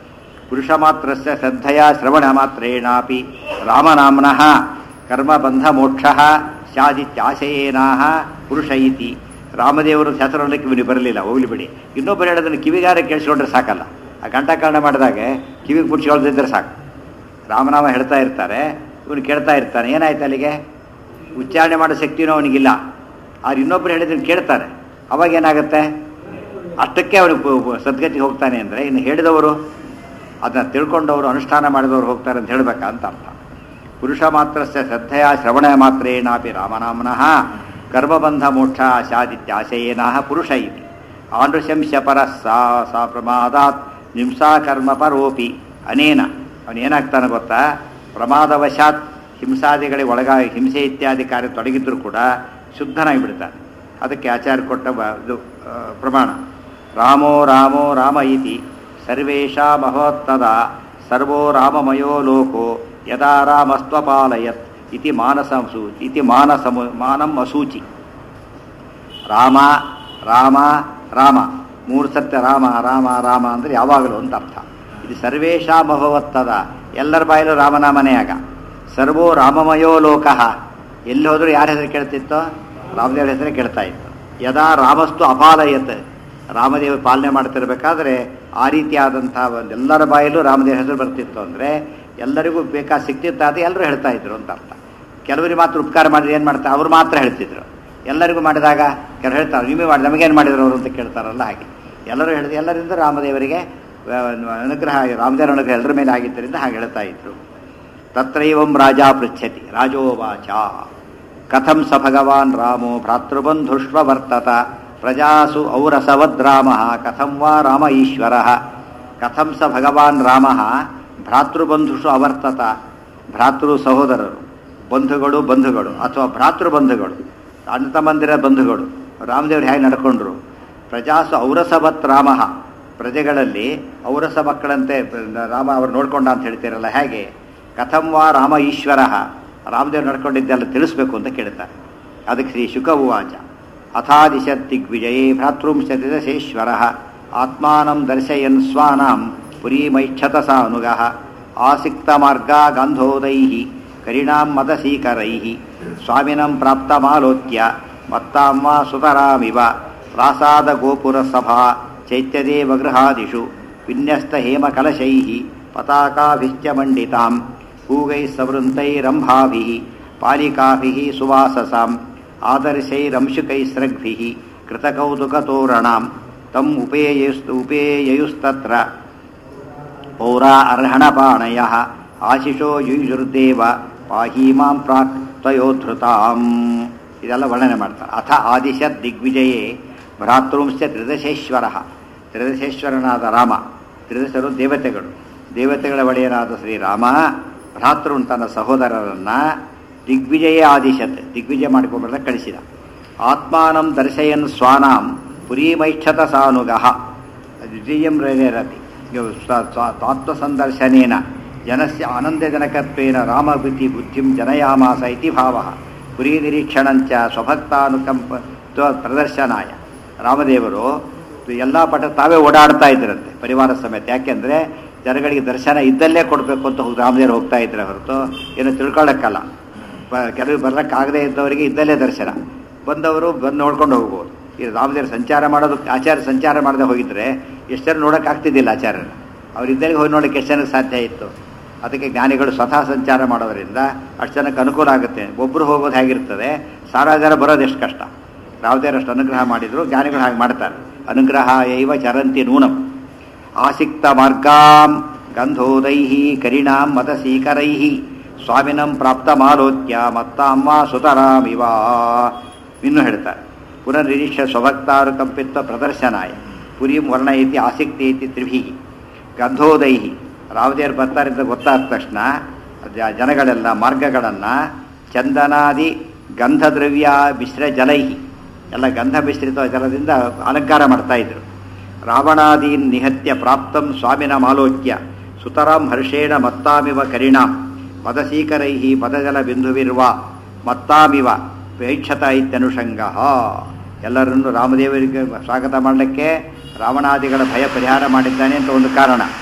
ಪುರುಷ ಮಾತ್ರಸ್ಯ ಶ್ರದ್ಧೆಯ ಶ್ರವಣ ಮಾತ್ರೇಣಾಪಿ ರಾಮನಾಮ್ನಃ ಕರ್ಮಬಂಧ ಮೋಕ್ಷ ಸ್ಯಾದಿತ್ಯಾಶಯೇನಾಹ ಪುರುಷ ಇತಿ. ರಾಮದೇವರು ಹೆಸರಲ್ಲಿ ಕಿವಿನಿ ಬರಲಿಲ್ಲ, ಹೋಗ್ಲಿ ಬಿಡಿ. ಇನ್ನೊಬ್ಬರು ಹೇಳೋದನ್ನು ಕಿವಿಗಾರ ಕೇಳಿಸ್ಕೊಂಡ್ರೆ ಸಾಕಲ್ಲ. ಆ ಕಂಠಕಾರಣ ಮಾಡಿದಾಗ ಕಿವಿಗೆ ಮುಚ್ಚಿ ಹೇಳ್ದಿದ್ರೆ ಸಾಕು. ರಾಮನಾಮ ಹೇಳ್ತಾ ಇರ್ತಾರೆ, ಇವನು ಕೇಳ್ತಾ ಇರ್ತಾನೆ. ಏನಾಯ್ತು ಅಲ್ಲಿಗೆ? ಉಚ್ಚಾರಣೆ ಮಾಡೋ ಶಕ್ತಿನೂ ಅವನಿಗಿಲ್ಲ. ಆದ್ರೆ ಇನ್ನೊಬ್ರು ಹೇಳಿದ್ರೆ ಕೇಳ್ತಾನೆ. ಅವಾಗ ಏನಾಗುತ್ತೆ? ಅಷ್ಟಕ್ಕೆ ಅವನಿಗೆ ಸದ್ಗತಿ ಹೋಗ್ತಾನೆ. ಅಂದರೆ ಇನ್ನು ಹೇಳಿದವರು, ಅದನ್ನ ತಿಳ್ಕೊಂಡವರು, ಅನುಷ್ಠಾನ ಮಾಡಿದವರು ಹೋಗ್ತಾರೆ ಅಂತ ಹೇಳಬೇಕಂತ ಅರ್ಥ. ಪುರುಷ ಮಾತ್ರಸ್ಯ ಶ್ರದ್ಧೆಯ ಶ್ರವಣ ಮಾತ್ರೇಣಾಪಿ ರಾಮನಾಮ್ನಃ ಕರ್ಮಬಂಧ ಮೋಕ್ಷ ಸ್ಯಾದಿತ್ಯಾಶಯೇನಃ ಪುರುಷ ಇತಿ. ಆನೃಶಂಸ್ಯ ಪರಃ ಸಾ ಸಾ ಪ್ರಮಾದಾತ್ ಹಿಂಸಾ ಕರ್ಮ ಪರೋಪಿ. ಅನೇನ ಅವನೇನಾಗ್ತಾನೆ ಗೊತ್ತಾ? ಪ್ರಮಾದವಶಾತ್ ಹಿಂಸಾದಿಗಳಿಗೆ ಒಳಗಾಗಿ ಹಿಂಸೆ ಇತ್ಯಾದಿ ಕಾರ್ಯ ತೊಡಗಿದ್ರೂ ಕೂಡ ಶುದ್ಧನಾಗಿ ಬಿಡ್ತಾನೆ. ಅದಕ್ಕೆ ಆಚಾರ್ಯ ಕೊಟ್ಟ ಇದು ಪ್ರಮಾಣ. ರಾಮೋ ರಾಮೋ ರಾಮ ಇತಿ ಸರ್ವೇಷಾ ಮಹೋತ್ತದ ಸರ್ವೋ ರಾಮಮಯೋ ಲೋಕೋ ಯದಾ ರಾಮಸ್ತ್ವಪಾಲಯತ್ ಇತಿ ಮಾನಸಮಸೂ ಇತಿ ಮಾನಸಮ ಮಾನಂ ಅಸೂಚಿ. ರಾಮ ರಾಮ ರಾಮ ಮೂರು ಸತ್ಯ ರಾಮ ರಾಮ ರಾಮ ಅಂದರೆ ಯಾವಾಗಲೂ ಅಂತ ಅರ್ಥ. ಇದು ಸರ್ವೇಷಾ ಮಹೋತ್ತದ, ಎಲ್ಲರ ಬಾಯಲ್ಲೂ ರಾಮನಾಮನೇ ಆಗ. ಸರ್ವೋ ರಾಮಮಯೋ ಲೋಕಃ, ಎಲ್ಲಿ ಹೋದರೂ ಯಾರ ಹೆಸರು ಕೇಳ್ತಿತ್ತೋ? ರಾಮದೇವರ ಹೆಸರೇ ಕೇಳ್ತಾ ಇತ್ತು. ಯದಾ ರಾಮಸ್ತು ಅಪಾಲಯತ್, ರಾಮದೇವರು ಪಾಲನೆ ಮಾಡ್ತಿರ್ಬೇಕಾದ್ರೆ ಆ ರೀತಿಯಾದಂಥ ಒಂದು ಎಲ್ಲರ ಬಾಯಲ್ಲೂ ರಾಮದೇವರ ಹೆಸರು ಬರ್ತಿತ್ತು. ಅಂದರೆ ಎಲ್ಲರಿಗೂ ಬೇಕಾದ ಸಿಕ್ತಿತ್ತು, ಅದು ಎಲ್ಲರೂ ಹೇಳ್ತಾ ಇದ್ರು ಅಂತ ಅರ್ಥ. ಕೆಲವರಿಗೆ ಮಾತ್ರ ಉಪಕಾರ ಮಾಡಿದ್ರೆ ಏನು ಮಾಡ್ತಾರೆ? ಅವರು ಮಾತ್ರ ಹೇಳ್ತಿದ್ರು. ಎಲ್ಲರಿಗೂ ಮಾಡಿದಾಗ ಕೆಲವರು ಹೇಳ್ತಾರೆ, ನಿಮಗೆ ಮಾಡಿ ನಮಗೇನು ಮಾಡಿದ್ರು ಅವರು ಅಂತ ಕೇಳ್ತಾರಲ್ಲ. ಹಾಗೆ ಎಲ್ಲರೂ ಹೇಳಿದ್ರು. ಎಲ್ಲರಿಂದ ರಾಮದೇವರಿಗೆ ಅನುಗ್ರಹ, ರಾಮದೇವರ ಅನುಗ್ರಹ ಎಲ್ಲರ ಮೇಲೆ ಆಗಿದ್ದರಿಂದ ಹಾಗೆ ಹೇಳ್ತಾ ಇದ್ರು. ತತ್ರೈವಂ ರಾಜ ಪೃಚ್ಛತಿ ರಾಜೋವಾಚ ಕಥಂ ಸ ಭಗವಾನ್ ರಾಮೋ ಭ್ರಾತೃಬಂಧುಷ್ವ ವರ್ತತ ಪ್ರಜಾಸು ಔರಸವದ್ ರಾಮ ಕಥಂ ವಾ ರಾಮ ಈಶ್ವರ. ಕಥಂ ಸ ಭಗವಾನ್ ರಾಮ ಭ್ರಾತೃಬಂಧುಷು ಅವರ್ತತ. ಭ್ರಾತೃ ಸಹೋದರರು, ಬಂಧುಗಳು ಬಂಧುಗಳು ಅಥವಾ ಭ್ರಾತೃ ಬಂಧುಗಳು, ಅಣ್ಣ ತಮ್ಮಂದಿರ ಬಂಧುಗಳು ರಾಮದೇವರು ಹೇಗೆ ನಡ್ಕೊಂಡ್ರು? ಪ್ರಜಾಸು ಔರಸವತ್ ರಾಮ, ಪ್ರಜೆಗಳಲ್ಲಿ ಔರಸ ಮಕ್ಕಳಂತೆ ರಾಮ ಅವರು ನೋಡ್ಕೊಂಡ ಅಂತ ಹೇಳ್ತೀರಲ್ಲ, ಹೇಗೆ? ಕಥಂ ವಾ ರಾಮ ಈಶ್ವರ, ರಾಮದೇವರು ನಡ್ಕೊಂಡಿದ್ದೆಲ್ಲ ತಿಳಿಸ್ಬೇಕು ಅಂತ ಕೇಳ್ತಾರೆ. ಅದಕ್ಕೆ ಶ್ರೀ ಶುಕ ಉವಾಚ ಅಥಾದಿಶತ್ ದಿಗ್ವಿಜಯೇ ಭ್ರಾತೃಂಶತಿದಶೇಶ್ವರ ಆತ್ಮಾನಂ ದರ್ಶಯನ್ ಸ್ವಾನಾಂ ಪುರೀಮೈಕ್ಷತ ಸಾನುಗಃ ಆಸಿಕ್ತ ಮಾರ್ಗಾ ಗಂಧೋದೈಃ ಕರಿಣಾಂ ಮದಸೀಕರೈಃ ಸ್ವಾಮಿನಂ ಪ್ರಾಪ್ತಮಾಲೋಕ್ಯ ಮತ್ತಾಂ ವಾ ಸುತರಾಮಿವ ಪ್ರಾಸಾದ ಗೋಪುರ ಸಭಾ ಚೈತ್ಯದೇವ ಗೃಹಾದಿಷು ವಿನ್ಯಸ್ತ ಹೇಮಕಲಶೈಃ ಪತಾಕಾಭಿಶ್ಚ ಮಂಡಿತಾಂ ಕೂಗೈಃ ಸವೃಂತೈರಂಭಾಭಿಃ ಪಾಲಿಕಾಭಿಃ ಸುವಾಸಸಾಂ ಆದರ್ಶೈರಂಶುಕೈಸ್ರಗ್ಭಿಃ ಕೃತಕೌತುಕತೋರಣಾಂ ತಂ ಉಪೇಯಯುಸ್ತ ಉಪೇಯಯುಸ್ತತ್ರ ಪೌರಾ ಅರ್ಹಣಪಾಣಯಃ ಆಶಿಷೋ ಯುಯುರ್ದೇವ ಪಾಹೀಮಾಂ ಪ್ರಾಕ್ ತ್ವಯೋಧೃತಾಂ. ಇದೆಲ್ಲ ವರ್ಣನೆ ಮಾಡ್ತಾರೆ. ಅಥ ಆದಿಶತ್ ದಿಗ್ವಿಜಯೇ ಭ್ರಾತೃಂಶ್ಚ ತ್ರಿದಶೇಶ್ವರ, ತ್ರಿದಶೇಶ್ವರನಾದ ರಾಮ, ತ್ರಿದಶರು ದೇವತೆಗಳು, ದೇವತೆಗಳ ಒಡೆಯನಾದ ಶ್ರೀರಾಮ ಭ್ರಾತೃ ತನ್ನ ಸಹೋದರರನ್ನ ದಿಗ್ವಿಜಯ ಆದಿಶತ್, ದಿಗ್ವಿಜಯ ಮಾಡಿಕೊಂಡ್ರೆ ಕಳಿಸಿದ. ಆತ್ಮಾನಂ ದರ್ಶಯನ್ ಸ್ವಾನಾಂ ಪುರೀಮೈಕ್ಷತ ಸಾನುಗಃ ದ್ವಿತೀಯಂ ರೇರತಿ ಆತ್ಮಸಂದರ್ಶನೇನ ಜನಸ್ಯ ಆನಂದಜನಕತ್ವೇನ ರಾಮಭೃತಿ ಬುದ್ಧಿಂ ಜನಯಾಮಾಸ ಇತಿ ಭಾವಃ ಪುರೀ ನಿರೀಕ್ಷಣಂಚ ಸ್ವಭಕ್ತಾನುಕಂಪ ಪ್ರದರ್ಶನಾಯ. ರಾಮದೇವರು ಎಲ್ಲ ಪಟ ತಾವೇ ಓಡಾಡ್ತಾ ಇದ್ರಂತೆ ಪರಿವಾರ ಸಮೇತ. ಯಾಕೆಂದರೆ ಜನಗಳಿಗೆ ದರ್ಶನ ಇದ್ದಲ್ಲೇ ಕೊಡಬೇಕು ಅಂತ ರಾಮದೇವರು ಹೋಗ್ತಾ ಇದ್ರೆ ಹೊರತು ಏನು ತಿಳ್ಕೊಳ್ಳೋಕ್ಕಲ್ಲ. ಕೆಲವರು ಬರ್ಲಿಕ್ಕಾಗದೇ ಇದ್ದವರಿಗೆ ಇದ್ದಲ್ಲೇ ದರ್ಶನ, ಬಂದವರು ಬಂದು ನೋಡ್ಕೊಂಡು ಹೋಗ್ಬೋದು. ಈ ರಾಮದೇವರು ಸಂಚಾರ ಮಾಡೋದು, ಆಚಾರ್ಯ ಸಂಚಾರ ಮಾಡದೆ ಹೋಗಿದ್ರೆ ಎಷ್ಟು ಜನ ನೋಡೋಕ್ಕಾಗ್ತಿದ್ದಿಲ್ಲ ಆಚಾರ್ಯನ. ಅವ್ರು ಇದ್ದಲ್ಲಿಗೆ ಹೋಗಿ ನೋಡೋಕ್ಕೆ ಎಷ್ಟು ಜನಕ್ಕೆ ಸಾಧ್ಯ ಇತ್ತು. ಅದಕ್ಕೆ ಜ್ಞಾನಿಗಳು ಸ್ವತಃ ಸಂಚಾರ ಮಾಡೋದರಿಂದ ಅಷ್ಟು ಜನಕ್ಕೆ ಅನುಕೂಲ ಆಗುತ್ತೆ. ಒಬ್ಬರು ಹೋಗೋದು ಹೇಗಿರ್ತದೆ, ಸಾವಿರಾರು ಜನ ಬರೋದು ಎಷ್ಟು ಕಷ್ಟ. ರಾಮದೇವರಷ್ಟು ಅನುಗ್ರಹ ಮಾಡಿದ್ರು, ಜ್ಞಾನಿಗಳು ಹಾಗೆ ಮಾಡ್ತಾರೆ. ಅನುಗ್ರಹ ಯೈವ ಚರಂತಿ ನೂನಂ ಆಸಿಕ್ತ ಮಾರ್ಗಾಂ ಗಂಧೋದೈಃ ಕರಿಣಾಂ ಮತಸೀಕರೈಃ ಸ್ವಾಮಿನಂ ಪ್ರಾಪ್ತಮಾಲೋಕ್ಯ ಮತ್ತಾಂ ವಾ ಸುತರಾಮಿವ. ಇನ್ನೂ ಹೇಳ್ತಾರೆ ಪುನರ್ನಿರೀಕ್ಷ ಸ್ವಭಕ್ತಾರು ಕಂಪಿತ್ವ ಪ್ರದರ್ಶನಾಯ ಪುರೀಂ ವರ್ಣಯತಿ ಆಸಕ್ತಿ ಇತಿ ತ್ರಿಭಿ ಗಂಧೋದೈಃ. ರಾಮದೇವರು ಬರ್ತಾರಿಂದ ಗೊತ್ತಾದ ತಕ್ಷಣ ಜನಗಳೆಲ್ಲ ಮಾರ್ಗಗಳನ್ನು ಚಂದನಾದಿ ಗಂಧದ್ರವ್ಯ ಮಿಶ್ರ ಜಲೈಹಿ, ಎಲ್ಲ ಗಂಧ ಮಿಶ್ರಿತ ಜಲದಿಂದ ಅಲಂಕಾರ ಮಾಡ್ತಾಯಿದ್ರು. ರಾವಣಾದೀನ್ ನಿಹತ್ಯ ಪ್ರಾಪ್ತಂ ಸ್ವಾಮಿನ ಮಾಲೋಕ್ಯ ಸುತರಾಂ ಹರ್ಷೇಣ ಮತ್ತಾಮಿವ ಕರಿಣಾಂ ಪದಸೀಕರೈಃ ಪದಜಲ ಬಿಂದುವಿರುವ ಮತ್ತಾಮಿವ ವೈಕ್ಷತ ಇತ್ಯನುಷಂಗ. ಎಲ್ಲರನ್ನು ರಾಮದೇವರಿಗೆ ಸ್ವಾಗತ ಮಾಡಲಿಕ್ಕೆ ರಾವಣಾದಿಗಳ ಭಯ ಪರಿಹಾರ ಮಾಡಿದ್ದಾನೆ ಅಂತ ಒಂದು ಕಾರಣ.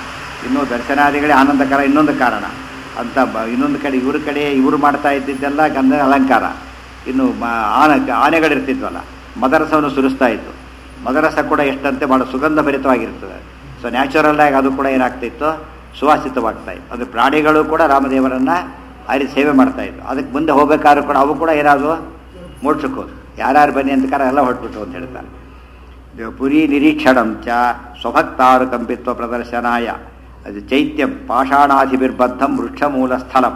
ಇನ್ನೂ ದರ್ಶನಾದಿಗಳೇ ಆನಂದಕರ ಇನ್ನೊಂದು ಕಾರಣ ಅಂತ ಬ ಇನ್ನೊಂದು ಕಡೆ ಇವ್ರ ಕಡೆ ಇವರು ಮಾಡ್ತಾ ಇದ್ದಿದ್ದೆಲ್ಲ ಗಂಧ ಅಲಂಕಾರ. ಇನ್ನು ಮ ಆನ ಆನೆಗಳಿರ್ತಿದ್ವಲ್ಲ, ಮದರಸವನ್ನು ಸುರಿಸ್ತಾ ಇತ್ತು. ಮದರಸ ಕೂಡ ಎಷ್ಟಂತೆ ಭಾಳ ಸುಗಂಧ ಭರಿತವಾಗಿರ್ತದೆ. ಸೊ ನ್ಯಾಚುರಲ್ ಆಗಿ ಅದು ಕೂಡ ಏನಾಗ್ತಿತ್ತು, ಸುವಾಸಿತವಾಗ್ತಾ ಇತ್ತು. ಅದು ಪ್ರಾಣಿಗಳು ಕೂಡ ರಾಮದೇವರನ್ನು ಆ ರೀತಿ ಸೇವೆ ಮಾಡ್ತಾ ಇತ್ತು. ಅದಕ್ಕೆ ಮುಂದೆ ಹೋಗ್ಬೇಕಾದ್ರೂ ಕೂಡ ಅವು ಕೂಡ ಏನಾದ್ರು ಮೋಡ್ಸಕ್ಕೋದು, ಯಾರ್ಯಾರು ಬನ್ನಿ ಅಂತ ಕಾರ ಎಲ್ಲ ಹೊರಟ್ಬಿಟ್ಟು ಅಂತ ಹೇಳ್ತಾರೆ. ಪುರಿ ನಿರೀಕ್ಷಣಂ ಚ ಸ್ವಭಕ್ತಾರು ಕಂಪಿತ್ವ ಪ್ರದರ್ಶನಾಯ ಅದು ಚೈತ್ಯಂ ಪಾಷಾಣಾಧಿಬಿರ್ಬದ್ಧಂ ವೃಕ್ಷಮೂಲ ಸ್ಥಳಂ